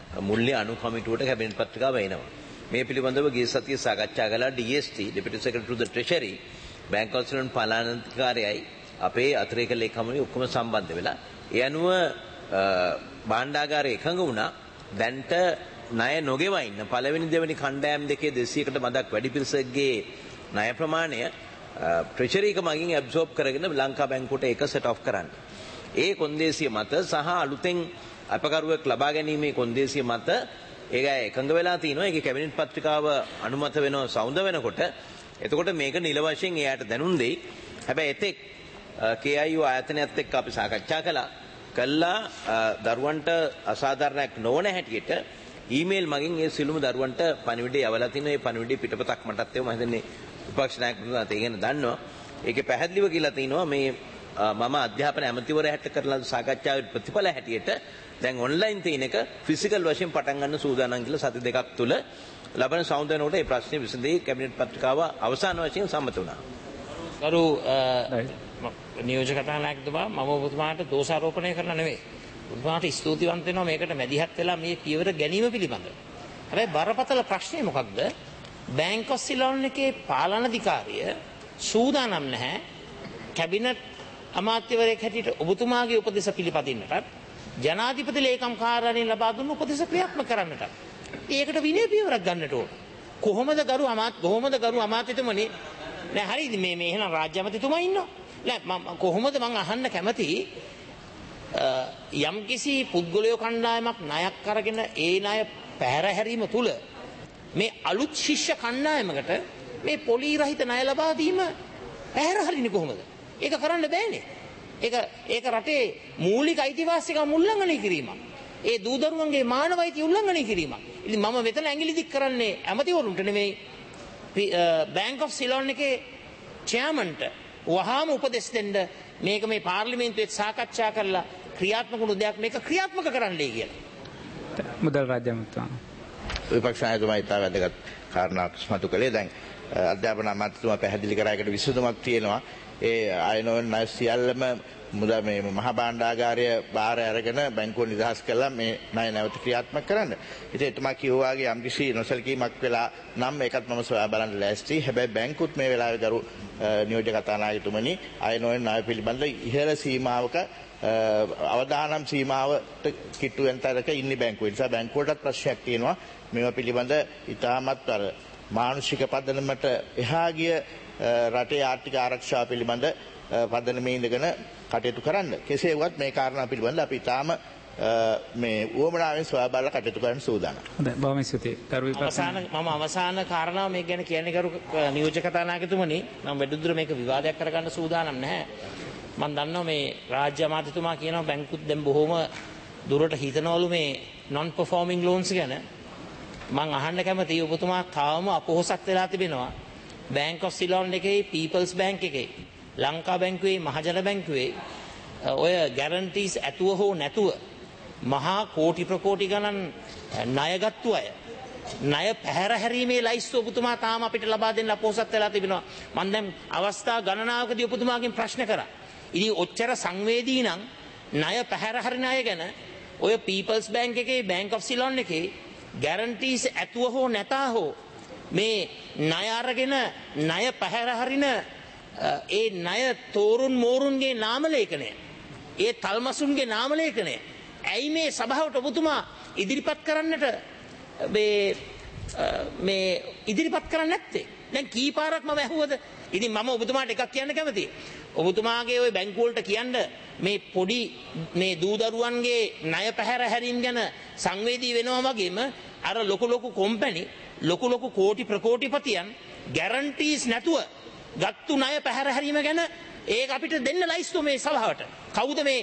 මුල්‍ය අනු කමිටුවට කැබිනට් පත්‍රිකාව එනවා. මේ පිළිබඳව ගිය සතියේ සාකච්ඡා කළා D S T Deputy Secretary to the Treasury bank කෞන්සිලන් පාලනාධිකාරියයි අපේ අතිරේක ලේකම්වරුනි ඔක්කොම සම්බන්ධ වෙලා ඒ අනුව භාණ්ඩාගාරය එකඟ වුණා දැන්ට ණය නොගෙවා ඉන්න පළවෙනි දෙවෙනි කණ්ඩායම් දෙකේ දෙසීයකට මදක් වැඩි පිරිසකගේ ණය ප්‍රමාණය Treasury එක මගින් ඇබ්සෝබ් කරගෙන ලංකා බැංකුවට ඒක සෙට් ඔෆ් කරන්න. ඒ කොන්දේසිය මත සහ අලුතෙන් අපකරුවෙක් ලබා ගැනීමේ කොන්දේසිය මත ඒක එකඟ වෙලා තිනවා. ඒකේ කැබිනට් පත්‍රිකාව අනුමත වෙනව සෞන්ද වෙනකොට එතකොට මේක නිල වශයෙන් එයාට දැනුම් දෙයි. හැබැයි එතෙක් කේ අයි යූ ආයතනයත් එක්ක අපි සාකච්ඡා කළා. කළා දරුවන්ට අසාධාරණයක් නොවන හැටියට ඊමේල් මගින් ඒ සිළුම දරුවන්ට පණිවිඩය යවලා තිනවා. ඒ පණිවිඩය පිටපතක් මටත් ඒව මම හිතන්නේ විපක්ෂ නායකතුමා තේගෙන දන්නවා. ඒකේ පැහැදිලිව කියලා තිනවා මේ මම අධ්‍යාපන ඇමතිවරයා හැට කරලා සාකච්ඡාවේ ප්‍රතිඵල හැටියට දැන් ඔන්ලයින් තියෙන එක ෆිසිකල් වශයෙන් පටන් ගන්න සූදානම් කියලා සති දෙකක් තුල ලබන සෞන්දර්යනෝට මේ ප්‍රශ්නේ විසඳේ කැබිනට් පත්‍රිකාව අවසාන වශයෙන් සම්මත වුණා.
ගරු නියෝජක කතානායකතුමා මම ඔබතුමාට දෝෂාරෝපණය කරලා නෙවෙයි. ඔබතුමාට ස්තුතිවන්ත වෙනවා මේකට මැදිහත් වෙලා මේ පියවර ගැනීම පිළිබඳව. හැබැයි බරපතල ප්‍රශ්නේ මොකක්ද? බැංක් ඔෆ් සිලෝන් එකේ පාලනාධිකාරිය සූදානම් නැහැ කැබිනට් අමාත්‍යවරයෙක් හැටියට ඔබතුමාගේ උපදෙස් පිළිපදින්නට ජනාධිපති ලේකම් කාර්යාලයෙන් ලබා දුන්න උපදෙස් ක්‍රියාත්මක කරන්නට. ඒකට විනය පියවරක් ගන්නට ඕන. කොහොමද ගරු අමාත්‍ය කොහොමද ගරු අමාත්‍යතුමනි නෑ හරිද මේ මේ එහෙනම් රාජ්‍ය අමාත්‍යතුමා ඉන්නවා. නෑ මම කොහොමද මම අහන්න කැමති යම්කිසි පුද්ගලයෝ කණ්ඩායමක් ණයක් අරගෙන ඒ ණය පැහැරහැරීම තුල මේ අලුත් ශිෂ්‍ය කණ්ඩායමකට මේ පොලී රහිත ණය ලබා දීම පැහැරහරින්නේ කොහොමද? ඒක කරන්න බෑනේ. ඒක ඒක රටේ මූලික අයිතිවාසිකම් උල්ලංඝනය කිරීමක්. ඒ දූදරුවන්ගේ මානව අයිතිය උල්ලංඝනය කිරීමක්. ඉතින් මම මෙතන ඇඟිලි දික් කරන්නේ ඇමතිවරුන්ට නෙමෙයි බැංක් ඔෆ් සිලෝන් එකේ චෙයාමන්ට වහාම උපදෙස් දෙන්න මේක මේ පාර්ලිමේන්තුවේ සාකච්ඡා කරලා ක්‍රියාත්මක වුණු දෙයක් මේක ක්‍රියාත්මක කරන්නයි කියලා.
මුදල් රාජ්‍ය අමාත්‍යතුමා
විපක්ෂ නායකතුමා ඉතා වැදගත් කාරණාවක් ඉස්මතු කළේ. දැන් අධ්‍යාපන අමාත්‍යතුමා පැහැදිලි කරා එකට විසඳුමක් තියෙනවා. ඒ අයනෝන් ණය සියල්ලම මුදල් මේ මහා භාණ්ඩාගාරය බාර අරගෙන බැංකුව නිදහස් කළා මේ ණය නැවත ක්‍රියාත්මක කරන්න. ඉතින් එතුමා කිව්වාගේ යම්කිසි නොසලකීමක් වෙලා නම් ඒකත් මම සොයා බලන්න ලෑස්ති. හැබැයි බැංකුත් මේ වෙලාවේ ගරු නියෝජක කතානායකතුමනි අයනෝන් ණය පිළිබඳ ඉහළ සීමාවක අවදානම් සීමාවට කිට්ටු වෙන තරක ඉන්නේ බැංකුව. ඒ නිසා බැංකුවටත් ප්‍රශ්නයක් තියෙනවා. මේවා පිළිබඳ ඉතාමත් අර මානසික පදනමට එහා ගිය රටේ ආර්ථික ආරක්ෂාව පිළිබඳ පදනමේ ඉඳගෙන කටයුතු කරන්න. කෙසේ වුවත් මේ කාරණා පිළිබඳව අපි තාම මේ උවමනාවෙන් සොයා බලලා කටයුතු කරන්න සූදානම්.
හොඳයි බොහොම ස්තුතියි.
අවසාන මම අවසාන කාරණාව මේක ගැන කියන්නේ කරු නියෝජක කතානායකතුමනි මම වැඩිදුර මේක විවාදයක් කරගන්න සූදානම් නැහැ. මම දන්නවා මේ රාජ්‍ය අමාත්‍යතුමා කියනවා බැංකුත් දැන් බොහොම දුරට හිතනවලු මේ non performing loans ගැන. මම අහන්න කැමතියි ඔබතුමා තාම අපොහසත් වෙලා තිබෙනවා. බැංක් ඔෆ් සිලෝන් එකේ පීපල්ස් බැංක් එකේ ලංකා බැංකුවේ මහජන බැංකුවේ ඔය ගැරන්ටිස් ඇතුව හෝ නැතුව මහා කෝටි ප්‍රකෝටි ගණන් ණයගත්තු අය ණය පැහැරහැරීමේ ලයිස්තු ඔබතුමා තාම අපිට ලබා දෙන්න අපොහසත් වෙලා තිබෙනවා. මම දැන් අවස්ථා ගණනාවකදී ඔබතුමාගෙන් ප්‍රශ්න කරා. ඉතින් ඔච්චර සංවේදී නම් ණය පැහැරහරින අය ගැන ඔය පීපල්ස් බැංක් එකේ බැංක් ඔෆ් සිලෝන් එකේ ගැරන්ටිස් ඇතුව හෝ නැතා හෝ මේ ණය අරගෙන ණය පැහැරහරින ඒ ණය තෝරුන් මෝරුන්ගේ නාම ලේඛනය ඒ තල්මසුන්ගේ නාම ලේඛනය ඇයි මේ සභාවට ඔබතුමා ඉදිරිපත් කරන්නට මේ මේ ඉදිරිපත් කරන්නේ නැත්තේ? දැන් කී පාරක් මම ඇහුවද? ඉතින් මම ඔබතුමාට එකක් කියන්න කැමතියි. ඔබතුමාගේ ওই බැංකුව වලට කියන්න මේ පොඩි මේ දූදරුවන්ගේ ණය පැහැරහැරීම් ගැන සංවේදී වෙනවා වගේම අර ලොකු ලොකු කොම්පැනි ලොකු ලොකු කෝටි ප්‍රකෝටිපතියන් ගැරන්ටිස් නැතුව ගත්තු ණය පැහැරහැරීම ගැන ඒක අපිට දෙන්න ලයිස්තු මේ සභාවට. කවුද මේ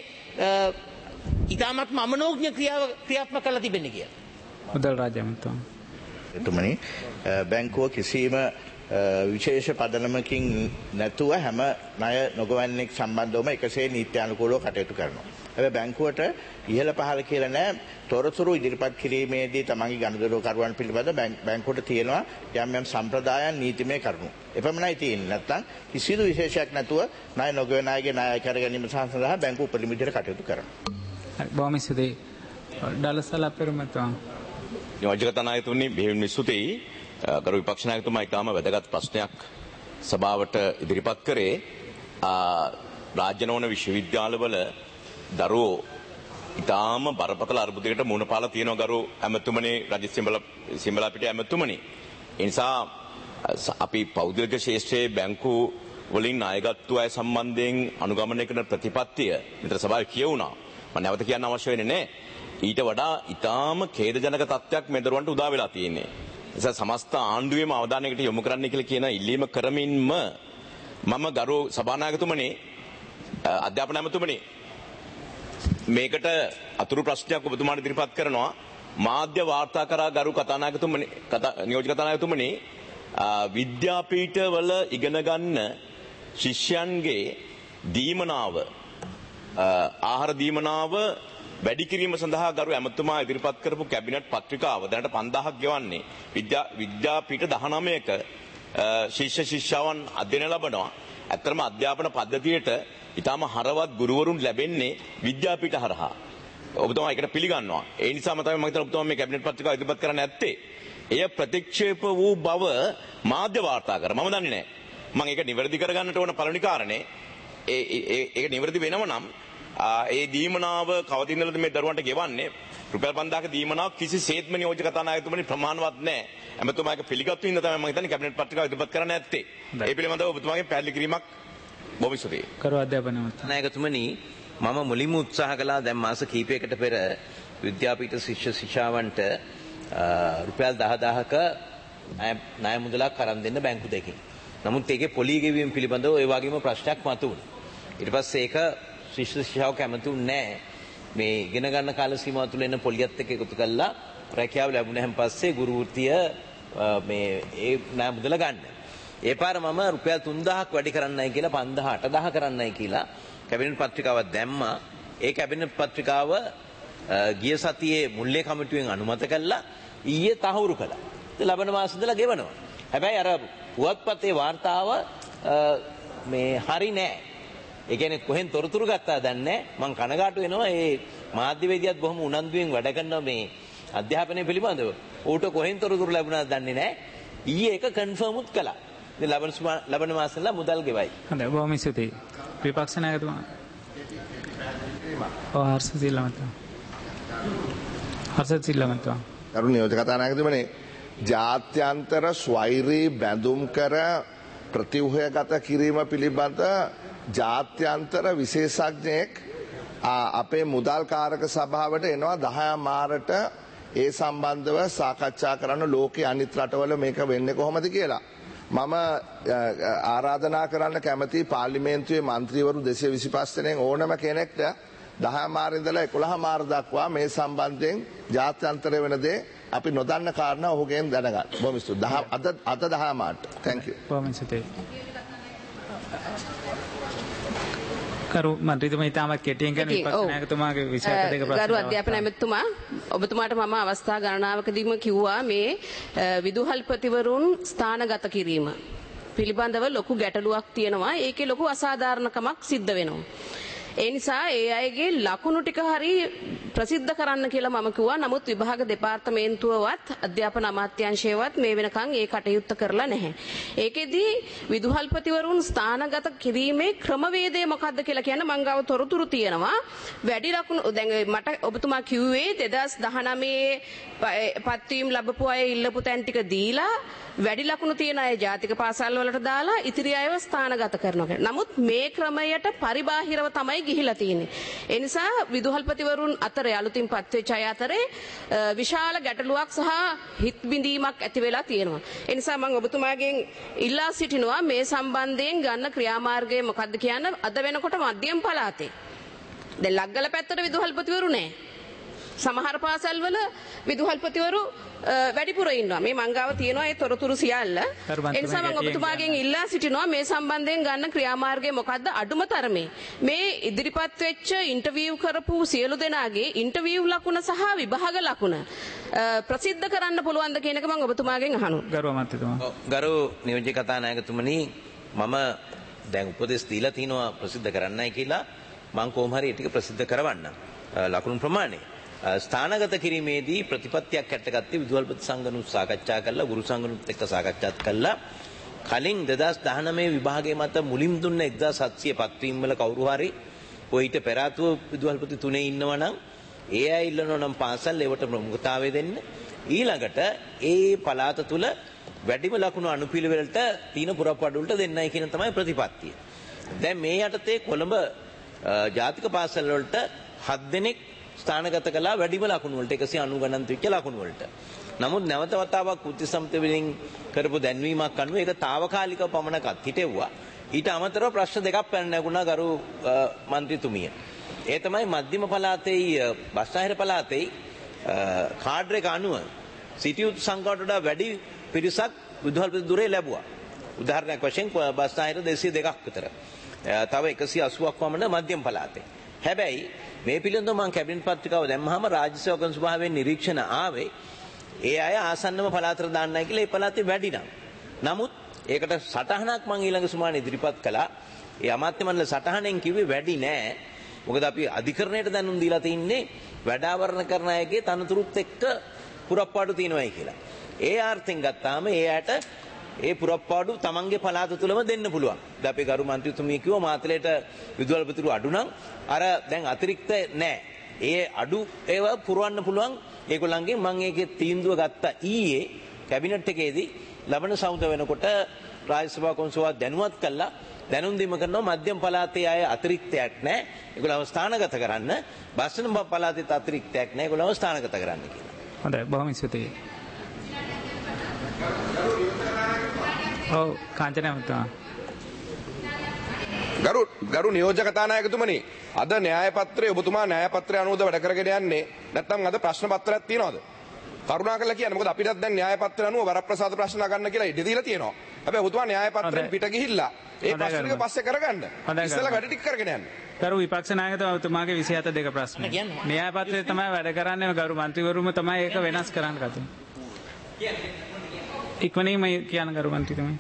ඉතාමත්ම අමනෝඥ ක්‍රියාව ක්‍රියාත්මක කරලා තිබෙන්නේ කියලා.
මුදල් රාජ්‍ය අමාත්‍යතුමා
එතුමනි බැංකුව කිසිම විශේෂ පදනමකින් නැතුව හැම ණය නොගවන්නෙක් සම්බන්ධවම එකසේ නීත්‍යානුකූලව කටයුතු කරනවා. හැබැයි බැංකුවට ඉහළ පහළ කියලා නෑ තොරතුරු ඉදිරිපත් කිරීමේදී තමන්ගේ ගනුදෙනුකරුවන් පිළිබඳ බැංකුවට තියෙනවා යම් යම් සම්ප්‍රදායන් නීතිමය කරුණු. එපමණයි තියෙන්නේ. නැත්නම් කිසිදු විශේෂයක් නැතුව ණය නොගවන අයගේ ණය කර ගැනීම සඳහා බැංකුව උපරිම විදිහට කටයුතු කරනවා.
බොහොම ස්තුතියි. ඩලසල පෙරමතුමා.
නියෝජක තනායතුනි බෙහෙවින්ම ස්තුතියි. ගරු විපක්ෂ නායකතුමා ඊටාම වැදගත් ප්‍රශ්නයක් සභාවට ඉදිරිපත් කරේ. රාජ්‍ය නොවන විශ්වවිද්‍යාලවල දරුවෝ ඊටාම බරපතල අර්බුදයකට මුහුණ පාලා තියෙනවා ගරු ඇමතුමනි රජිත් සියඹලා සියඹලා පිටේ ඇමතුමනි. ඒ නිසා අපි පෞද්ගලික ශාස්ත්‍රයේ බැංකු වලින් ණයගත්තු අය සම්බන්ධයෙන් අනුගමනය කරන ප්‍රතිපත්තිය විතර සභාවේ කියවුණා. මම නැවත කියන්න අවශ්‍ය වෙන්නේ නැහැ. ඊට වඩා ඊටාම ඛේදජනක තත්ත්වයක් මේ දරුවන්ට උදා වෙලා තියෙන්නේ. ඒ නිසා සමස්ත ආණ්ඩුවේම අවධානයකට යොමු කරන්න කියලා කියන ඉල්ලීම කරමින්ම මම ගරු සභානායකතුමනි අධ්‍යාපන ඇමතුමනි මේකට අතුරු ප්‍රශ්නයක් ඔබතුමාට ඉදිරිපත් කරනවා. මාධ්‍ය වාර්තා කරා ගරු කතානායකතුමනි නියෝජක කතානායකතුමනි විද්‍යාපීඨවල ඉගෙන ගන්න ශිෂ්‍යයන්ගේ දීමනාව ආහාර දීමනාව වැඩි කිරීම සඳහා ගරු ඇමතුමා ඉදිරිපත් කරපු කැබිනට් පත්‍රිකාව දැනට පන්දාහක් ගෙවන්නේ විද්‍යා විද්‍යාපීඨ දහනවයක ශිෂ්‍ය ශිෂ්‍යාවන් අධ්‍යයන ලබනවා. ඇත්තටම අධ්‍යාපන පද්ධතියට ඊටම හරවත් ගුරුවරුන් ලැබෙන්නේ විද්‍යාපීඨ හරහා. ඔබතුමා ඒකට පිළිගන්නවා. ඒ නිසාම තමයි මම හිතන්නේ ඔබතුමා මේ කැබිනට් පත්‍රිකාව ඉදිරිපත් කරන්න ඇත්තේ. එය ප්‍රතික්ෂේප වූ බව මාධ්‍ය වාර්තා කර මම දන්නේ නැහැ. මම ඒක නිවැරදි කරගන්නට ඕන පළවෙනි කාරණේ ඒ ඒක නිවැරදි වෙනව නම් ඒ දීමනාව කවදින්දලද මේ දරුවන්ට ගෙවන්නේ රුපියල් පන්දාහක දීමනාව කිසිසේත්ම නියෝජක කතානායකතුමනි ප්‍රමාණවත් නැහැ. එමෙතුමා ඒක පිළිගත්තු හින්දා තමයි මම හිතන්නේ කැබිනට් පත්‍රිකාව ඉදිරිපත් කරන්න ඇත්තේ. ඒ පිළිබඳව ඔබතුමාගේ පැහැදිලි කිරීමක් බොහොම ස්තුතියි.
කරු අධ්‍යාපන
නායකතුමනි මම මුලින්ම උත්සාහ කළා දැන් මාස කිහිපයකට පෙර විද්‍යාපීඨ ශිෂ්‍ය ශිෂ්‍යාවන්ට රුපියල් දහදාහක ණය මුදලක් අරන් දෙන්න බැංකු දෙකකින්. නමුත් ඒකේ පොලී ගෙවීම පිළිබඳව ඒ වගේම ප්‍රශ්නයක් මතුවුණා. ඊට පස්සේ ඒක ශිෂ්‍ය ශිෂ්‍යාව කැමතුන්නේ නැහැ. මේ ඉගෙන ගන්න කාල සීමාව තුළ එන පොලියත් එක්ක එකතු කළා රැකියාව ලැබුණාන් පස්සේ ගුරු වෘත්තිය මේ ඒ ණය මුදල ගන්න. ඒ පාර මම රුපියල් තුන්දාහක් වැඩි කරන්නයි කියලා පන්දාහ අටදාහ කරන්නයි කියලා කැබිනට් පත්‍රිකාවක් දැම්මා. ඒ කැබිනට් පත්‍රිකාව ගිය සතියේ මුල්ලේ කමිටුවෙන් අනුමත කළා. ඊයේ තහවුරු කළා. ඉතින් ලබන මාසෙ ඉඳලා ගෙවනවා. හැබැයි අර පුවත්පතේ වාර්තාව මේ හරි නෑ. ඒ කියන්නේ කොහෙන් තොරතුරු ගත්තා දන්නේ මම කනගාටු වෙනවා. ඒ මාධ්‍යවේදියාත් බොහොම උනන්දුවෙන් වැඩ කරනවා මේ අධ්‍යාපනය පිළිබඳව. ඌට කොහෙන් තොරතුරු ලැබුණාද දන්නේ නෑ. ඊයේ ඒක කන්ෆර්ම් උත් කළා. ඉතින් ලබන ලබන මාසෙලා මුදල් ගෙවයි.
හොඳයි බොහොම ස්තුතියි. විපක්ෂ නායකතුමා. ඔව් හර්ෂ සිල්ලමතුමා. හර්ෂ සිල්ලමතුමා.
ගරු නියෝජක කතානායකතුමනි ජාත්‍යන්තර ස්වෛරී බැඳුම් කර ප්‍රතිව්‍යුහගත කිරීම පිළිබඳ ජාත්‍යන්තර විශේෂඥයෙක් අපේ මුදල් කාරක සභාවට එනවා දහය මාරට ඒ සම්බන්ධව සාකච්ඡා කරන්න ලෝකයේ අනිත් රටවල මේක වෙන්නේ කොහොමද කියලා. මම ආරාධනා කරන්න කැමති පාර්ලිමේන්තුවේ මන්ත්‍රීවරු දෙසිය විසිපහ දෙනෙක් ඕනම කෙනෙක්ට දහය මාර ඉඳලා එකොළහ මාර දක්වා මේ සම්බන්ධයෙන් ජාත්‍යන්තර වෙන දේ අපි නොදන්න කාරණා ඔහුගෙන් දැනගන්න. බොහොම ස්තුතියි. අද අද දහය මාරට. thank you.
බොහොම ස්තුතියි. කරු මන්ත්‍රීතුමා ඉතාමත් කෙටියෙන් කියන විපක්ෂ නායකතුමාගේ විශේෂ දෙක ප්‍රශ්න.
ගරු අධ්‍යාපන ඇමතුමා ඔබතුමාට මම අවස්ථා ගණනාවකදීම කිව්වා මේ විදුහල්පතිවරුන් ස්ථානගත කිරීම පිළිබඳව ලොකු ගැටලුවක් තියෙනවා. ඒකේ ලොකු අසාධාරණකමක් සිද්ධ වෙනවා. ඒ නිසා ඒ අයගේ ලකුණු ටික හරි ප්‍රසිද්ධ කරන්න කියලා මම කිව්වා. නමුත් විභාග දෙපාර්තමේන්තුවවත් අධ්‍යාපන අමාත්‍යාංශයවත් මේ වෙනකන් ඒ කටයුත්ත කරලා නැහැ. ඒකෙදී විදුහල්පතිවරුන් ස්ථානගත කිරීමේ ක්‍රමවේදය මොකක්ද කියලා කියන මං ගාව තොරතුරු තියෙනවා. වැඩි ලකුණු දැන් මට ඔබතුමා කිව්වේ දෙදහස් දහනවයේ පත්වීම් ලැබපු අය ඉල්ලපු තැන් ටික දීලා වැඩි ලකුණු තියෙන අය ජාතික පාසල් වලට දාලා ඉතිරි අයව ස්ථානගත කරනවා. නමුත් මේ ක්‍රමයට පරිබාහිරව තමයි ගිහිලා තියෙන්නේ. ඒ නිසා විදුහල්පතිවරුන් අතර අලුතින් පත්වෙච්ච අය අතරේ විශාල ගැටලුවක් සහ හිත් බිඳීමක් ඇති වෙලා තියෙනවා. ඒ නිසා මම ඔබතුමාගෙන් ඉල්ලා සිටිනවා මේ සම්බන්ධයෙන් ගන්න ක්‍රියාමාර්ගය මොකක්ද කියන්න. අද වෙනකොට මධ්‍යම පළාතේ දැන් ලග්ගල පැත්තට විදුහල්පතිවරු නැහැ. සමහර පාසල් වල විදුහල්පතිවරු වැඩිපුර ඉන්නවා. මේ මංගාව තියෙනවා ඒ තොරතුරු සියල්ල. ඒ නිසා මම ඔබතුමාගෙන් ඉල්ලා සිටිනවා මේ සම්බන්ධයෙන් ගන්න ක්‍රියාමාර්ගය මොකද්ද අඩුම තරමේ මේ ඉදිරිපත් වෙච්ච ඉන්ටර්විව් කරපු සියලු දෙනාගේ ඉන්ටර්විව් ලකුණ සහ විභාග ලකුණ ප්‍රසිද්ධ කරන්න පුළුවන්ද කියන එක මම ඔබතුමාගෙන් අහනවා.
ගරු අමාත්‍යතුමා.
ගරු නියෝජ්‍ය කතානායකතුමනි මම දැන් උපදෙස් දීලා තිනවා ප්‍රසිද්ධ කරන්නයි කියලා. මම කොහොම හරි ටික ප්‍රසිද්ධ කරවන්න ලකුණු ප්‍රමාණය. ස්ථානගත කිරීමේදී ප්‍රතිපත්තියක් හැටගත්තේ විදුහල්පති සංගනුත් සාකච්ඡා කළා ගුරු සංගනුත් එක්ක සාකච්ඡාත් කළා. කලින් දෙදහස් දහනවය විභාගයේ මත මුලින් දුන්න එක්දාස් හත්සිය පත්වීම් වල කවුරු හරි ඔයිට පෙර ආතුව විදුහල්පති තුනේ ඉන්නවා නම් ඒ අය ඉල්ලනවා නම් පාසල් ඒවට ප්‍රමුඛතාවය දෙන්න. ඊළඟට ඒ පළාත තුල වැඩිම ලකුණු අනුපිළිවෙලට තීන පුරප්පඩු වලට දෙන්නයි කියන තමයි ප්‍රතිපත්තිය. දැන් මේ යටතේ කොළඹ ජාතික පාසල් වලට හත් දෙනෙක් ස්ථානගත කළා වැඩිම ලකුණු වලට එකසිය අනූ ගණන් තිබ්ච ලකුණු වලට. නමුත් නැවත වතාවක් කෘත්‍ය සමිතිය වලින් කරපු දැන්වීමක් අනුව ඒක తాවකාලිකව පමණකත් හිටෙව්වා. ඊට අමතරව ප්‍රශ්න දෙකක් පැන නැගුණා ගරු මන්ත්‍රීතුමිය. ඒ තමයි මධ්‍යම පළාතේ බස්නාහිර පළාතේ කාඩ් එක අනුව සිටියුත් සංඝවට වඩා වැඩි පිරිසක් විදුහල්පති දුරේ ලැබුවා. උදාහරණයක් වශයෙන් බස්නාහිර දෙසිය දෙකක් විතර. තව එකසිය අසූවක් පමණ මධ්‍යම පළාතේ. හැබැයි මේ පිළිබඳව මම කැබිනට් පත්‍රිකාව දැම්මහම රාජ්‍ය සේවක සභාවෙන් නිරීක්ෂණ ආවේ ඒ අය ආසන්නම පළාතට දාන්නයි කියලා ඒ පළාතේ වැඩි නම්. නමුත් ඒකට සටහනක් මම ඊළඟ සුමාන ඉදිරිපත් කළා. ඒ අමාත්‍ය මණ්ඩල සටහනෙන් කිව්වේ වැඩි නෑ. මොකද අපි අධිකරණයට දැනුම් දීලා තින්නේ වැඩාවරණ කරන අයගේ තනතුරුත් එක්ක පුරප්පාඩු තියෙනවායි කියලා. ඒ ආර්ථෙන් ගත්තාම ඒ ඇයට ඒ පුරප්පාඩු තමන්ගේ පළාත තුලම දෙන්න පුළුවන්. දැන් අපි ගරු මන්ත්‍රීතුමිය කිව්වා මාතලේට විදුහල්පතිරු අඩු නම් අර දැන් අතිරික්ත නෑ. ඒ අඩු ඒවා පුරවන්න පුළුවන් ඒගොල්ලන්ගෙන්. මම ඒකේ තීන්දුව ගත්තා ඊයේ කැබිනට් එකේදී ලබන සෞද වෙනකොට රාජ්‍ය සභා කොන්සුවා දැනුවත් කළා. දැනුම් දීම කරනවා මධ්‍යම පළාතේ අය අතිරික්තයක් නැහැ. ඒගොල්ලෝ ස්ථානගත කරන්න. බස්න පළාතේ අතිරික්තයක් නැහැ. ඒගොල්ලෝ ස්ථානගත කරන්න කියලා.
හොඳයි බොහොම ස්තුතියි. ඔව් කාංචන මහතා.
ගරු ගරු නියෝජක කතානායකතුමනි අද න්‍යාය පත්‍රයේ ඔබතුමා න්‍යාය පත්‍රය අනුවද වැඩ කරගෙන යන්නේ නැත්නම් අද ප්‍රශ්න පත්‍රයක් තියනවද? කරුණාකරලා කියන්න. මොකද අපිටත් දැන් න්‍යාය පත්‍රය අනුව වරප්‍රසාද ප්‍රශ්න ගන්න කියලා ඉඩ දීලා තියෙනවා. හැබැයි ඔබතුමා න්‍යාය පත්‍රයෙන් පිට ගිහිල්ලා ඒ ප්‍රශ්න ටික පස්සේ කරගන්න. ඉස්සෙල්ලා වැඩ ටික කරගෙන යන්න.
ගරු විපක්ෂ නායකතුමා ඔබතුමාගේ විසිහත දෙක ප්‍රශ්න. න්‍යාය පත්‍රයේ තමයි වැඩ කරන්නේ. ගරු මන්ත්‍රීවරුම තමයි ඒක වෙනස් කරන්න කතුනේ. ඉක්මනින්ම කියන්න ගරු මන්ත්‍රීතුමනි.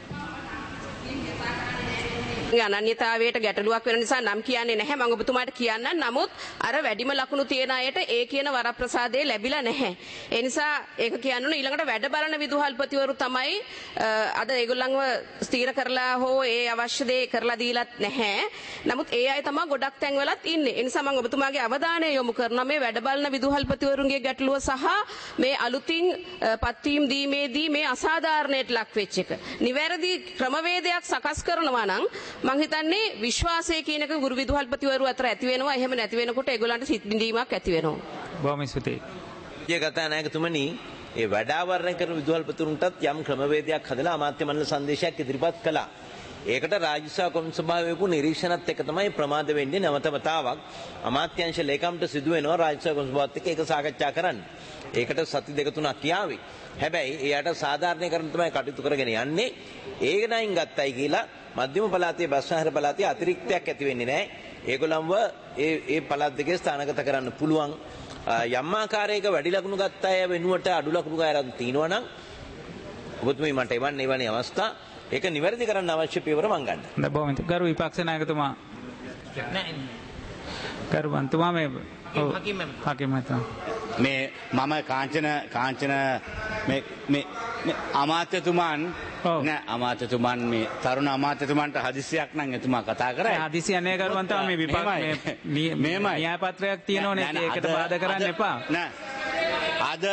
අනන්‍යතාවයට ගැටලුවක් වෙන නිසා නම් කියන්නේ නැහැ. මම ඔබතුමාට කියන්නම්. නමුත් අර වැඩිම ලකුණු තියන අයට ඒ කියන වරප්‍රසාදය ලැබිලා නැහැ. ඒ නිසා ඒක කියන්න ඕන ඊළඟට වැඩ බලන විදුහල්පතිවරු තමයි අද ඒගොල්ලන්ව ස්ථීර කරලා හෝ ඒ අවශ්‍ය දේ කරලා දීලත් නැහැ. නමුත් ඒ අය තමයි ගොඩක් තැන්වලත් ඉන්නේ. ඒ නිසා මම ඔබතුමාගේ අවධානය යොමු කරනවා මේ වැඩ බලන විදුහල්පතිවරුන්ගේ ගැටලුව සහ මේ අලුතින් පත්වීම් දීමේදී මේ අසාධාරණයට ලක් වෙච්ච එක. නිවැරදි ක්‍රමවේදයක් සකස් කරනවා නම් මං හිතන්නේ විශ්වාසය කියන එක ගුරු විදුහල්පතිවරු අතර ඇති වෙනවා. එහෙම නැති වෙනකොට ඒගොල්ලන්ට සිත් බිඳීමක් ඇති වෙනවා.
බොහොම ස්තුතියි.
ඒ කතානායකතුමනි ඒ වැඩාවරණය කරන විදුහල්පතිවරුන්ටත් යම් ක්‍රමවේදයක් හදලා අමාත්‍ය මණ්ඩල සංදේශයක් ඉදිරිපත් කළා. ඒකට රාජ්‍ය සභා කොමිසම සභාවේ වූ නිරීක්ෂණත් එක්ක තමයි ප්‍රමාද වෙන්නේ. නැවත වතාවක් අමාත්‍යාංශ ලේකම්ට සිදු වෙනවා රාජ්‍ය සභා කොමිසම සභාවත් එක්ක ඒක සාකච්ඡා කරන්න. ඒකට සති දෙක තුනක් කියාවේ. හැබැයි එයාට සාධාරණීකරණ තමයි කටයුතු කරගෙන යන්නේ. ඒක නයින් ගත්තයි කියලා මධ්‍යම පළාතේ බස්නාහිර පළාතේ අතිරික්තයක් ඇති වෙන්නේ නැහැ. ඒගොල්ලන්ව ඒ ඒ පළාත් දෙකේ ස්ථානගත කරන්න පුළුවන්. යම් ආකාරයක වැඩි ලකුණු ගත්ත අය වෙනුවට අඩු ලකුණු ගායරන් තියනවා නම් ඔබතුමී මට එවන්නේ එවැනි අවස්ථා ඒක නිවැරදි කරන්න අවශ්‍ය පියවර මං ගන්න.
දැන් බොහොම ගරු විපක්ෂ නායකතුමා. නෑ. ගරු මන්තුමා මේ හකිම් හකිම් මහතා.
මේ මම කාංචන කාංචන මේ මේ අමාත්‍යතුමන් නෑ අමාත්‍යතුමන් මේ තරුණ අමාත්‍යතුමන්ට හදිසියක් නම් එතුමා කතා කරා.
හදිසිය නේ කරුවන්තා මේ විපක්ෂ මේ න්‍යාය පත්‍රයක් තියෙනවනේ ඒකට බාධා කරන්න එපා.
නෑ. අද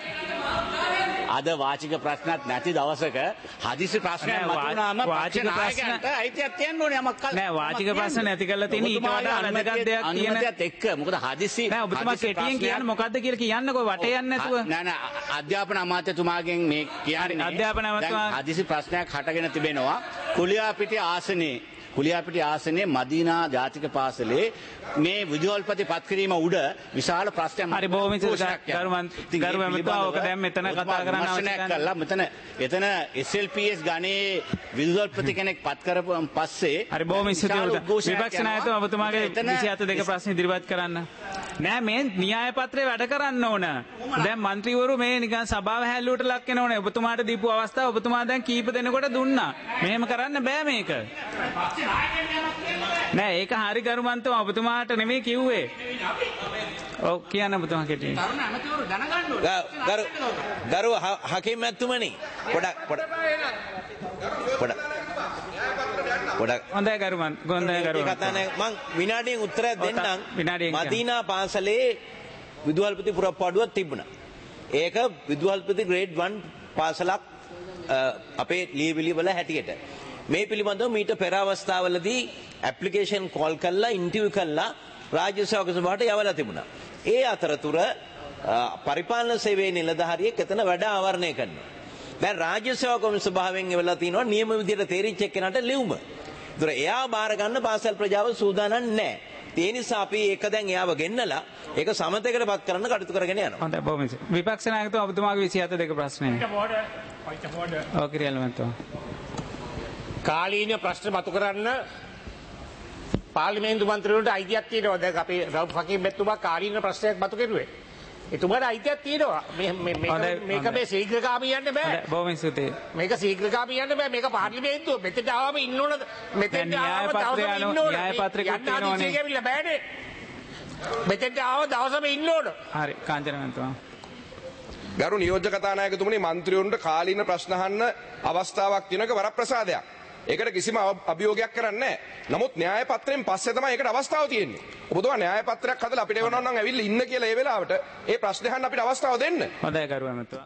අද වාචික ප්‍රශ්නත් නැති දවසක හදිසි ප්‍රශ්නයක් මතුවනාම වාචික ප්‍රශ්නට අයිතියක් තියෙන්න ඕනේ යමක් කල්.
නෑ වාචික ප්‍රශ්න නැති කරලා තියෙන ඊට වඩා වැදගත් දෙයක් තියෙන
අනුමැතියත් එක්ක මොකද හදිසි
නෑ ඔබතුමා කෙටියෙන් කියන්නේ මොකද්ද කියලා කියන්නකෝ වටේ යන්නේ නැතුව.
නෑ නෑ අධ්‍යාපන අමාත්‍යතුමාගෙන් මේ කියන්නේ
අධ්‍යාපන අමාත්‍යතුමා
හදිසි ප්‍රශ්නයක් හටගෙන තිබෙනවා කුලියාපිටිය ආසනේ කුලියාපිටිය ආසනේ මදීනා ජාතික පාසලේ මේ විදුහල්පති පත් කිරීම උඩ විශාල ප්‍රශ්නයක්.
හරි බොහොම ස්තුතියි ගරු ගරු මහතා ඔක දැන් මෙතන කතා කරන්න අවශ්‍ය
නැහැ. මෙතන එතන එස් එල් පී එස් ගණේ විදුහල්පති කෙනෙක් පත් කරපුවන් පස්සේ
හරි බොහොම ස්තුතියි විපක්ෂ නායකතුමා ඔබතුමාගේ විසිහත දෙක ප්‍රශ්න ඉදිරිපත් කරන්න. නෑ මේ න්‍යාය පත්‍රය වැඩ කරන්න ඕන. දැන් മന്ത്രിවරු මේ නිකන් සභාව හැල්ලුවට ලක් වෙන ඕනේ. ඔබතුමාට දීපු අවස්ථාව ඔබතුමා දැන් කීප දෙනෙකුට දුන්නා. මෙහෙම කරන්න බෑ මේක. නෑ ඒක හරි ගරුමන්තුමා ඔබතුමාට නෙමෙයි කිව්වේ. ඔව් කියන්න ඔබතුමා කෙටියෙන්.
තරුණ ඇමතිවරු දැනගන්න ඕනේ. ගරු ගරු හකීම් මැතිතුමනි පොඩක් පොඩක් පොඩක් පොඩක්
හොඳයි ගරුමන් හොඳයි ගරුමන්
කතානේ මං විනාඩියෙන් උත්තරයක් දෙන්නම්. මදීනා පාසලේ විදුහල්පති පුරප්පාඩුවක් තිබුණා. ඒක විදුහල්පති ග්‍රේඩ් වන් පාසලක් අපේ ලියවිලි වල හැටියට. මේ පිළිබඳව මීට පෙර අවස්ථාවලදී ඇප්ලිකේෂන් කෝල් කළා ඉන්ටර්විව් කළා රාජ්‍ය සේවක සභාවට යවලා තිබුණා. ඒ අතරතුර පරිපාලන සේවයේ නිලධාරියෙක් එතන වැඩ ආවරණය කරනවා. දැන් රාජ්‍ය සේවක සභාවෙන් එවලා තිනවා නියම විදියට තේරිච්ච එක්කෙනාට ලියුම. ඒතර එයා බාර ගන්න පාසල් ප්‍රජාව සූදානම් නැහැ. ඒ නිසා අපි ඒක දැන් එයාව ගෙන්නලා ඒක සමතේකටපත් කරන්න කටයුතු කරගෙන යනවා.
හොඳයි බොහොම විපක්ෂ නායකතුමා ඔබතුමාගේ විසිහත දෙක ප්‍රශ්නේ. ඔව් කිරියල් මන්තුමා.
කාලීන ප්‍රශ්න මතු කරන්න පාර්ලිමේන්තු මන්ත්‍රීවරුන්ට අයිතියක් තියෙනවා. දැන් අපේ රවුෆ් හකීම් මැතිතුමා කාලීන ප්‍රශ්නයක් මතු කරුවේ. එතුමාට අයිතියක් තියෙනවා. මේ මේක මේක මේ ශීඝ්‍රගාමී යන්න බෑ.
බොහොම ස්තුතියි.
මේක ශීඝ්‍රගාමී යන්න බෑ. මේක පාර්ලිමේන්තුව මෙතෙන්ට ආවම ඉන්න ඕන. මෙතෙන්ට ආවම දවසම ඉන්න ඕන.
න්‍යාය පත්‍රයකුත් තියෙනවනේ.
යන්න බෑනේ. මෙතෙන්ට ආව දවසම ඉන්න ඕන.
හරි කාංචන මන්තුමා.
ගරු නියෝජ්‍ය කතානායකතුමනි මන්ත්‍රීවරුන්ට කාලීන ප්‍රශ්න අහන්න අවස්ථාවක් තියෙනක වරප්‍රසාදයක්. ඒකට කිසිම අභියෝගයක් කරන්නේ නැහැ. නමුත් න්‍යාය පත්‍රයෙන් පස්සේ තමයි ඒකට අවස්ථාව තියෙන්නේ. ඔබතුමා න්‍යාය පත්‍රයක් හදලා අපිට එවනවා නම් ඇවිල්ලා ඉන්න කියලා ඒ වෙලාවට ඒ ප්‍රශ්න අහන්න අපිට අවස්ථාව දෙන්න.
හොඳයි කරුවා මතුවා.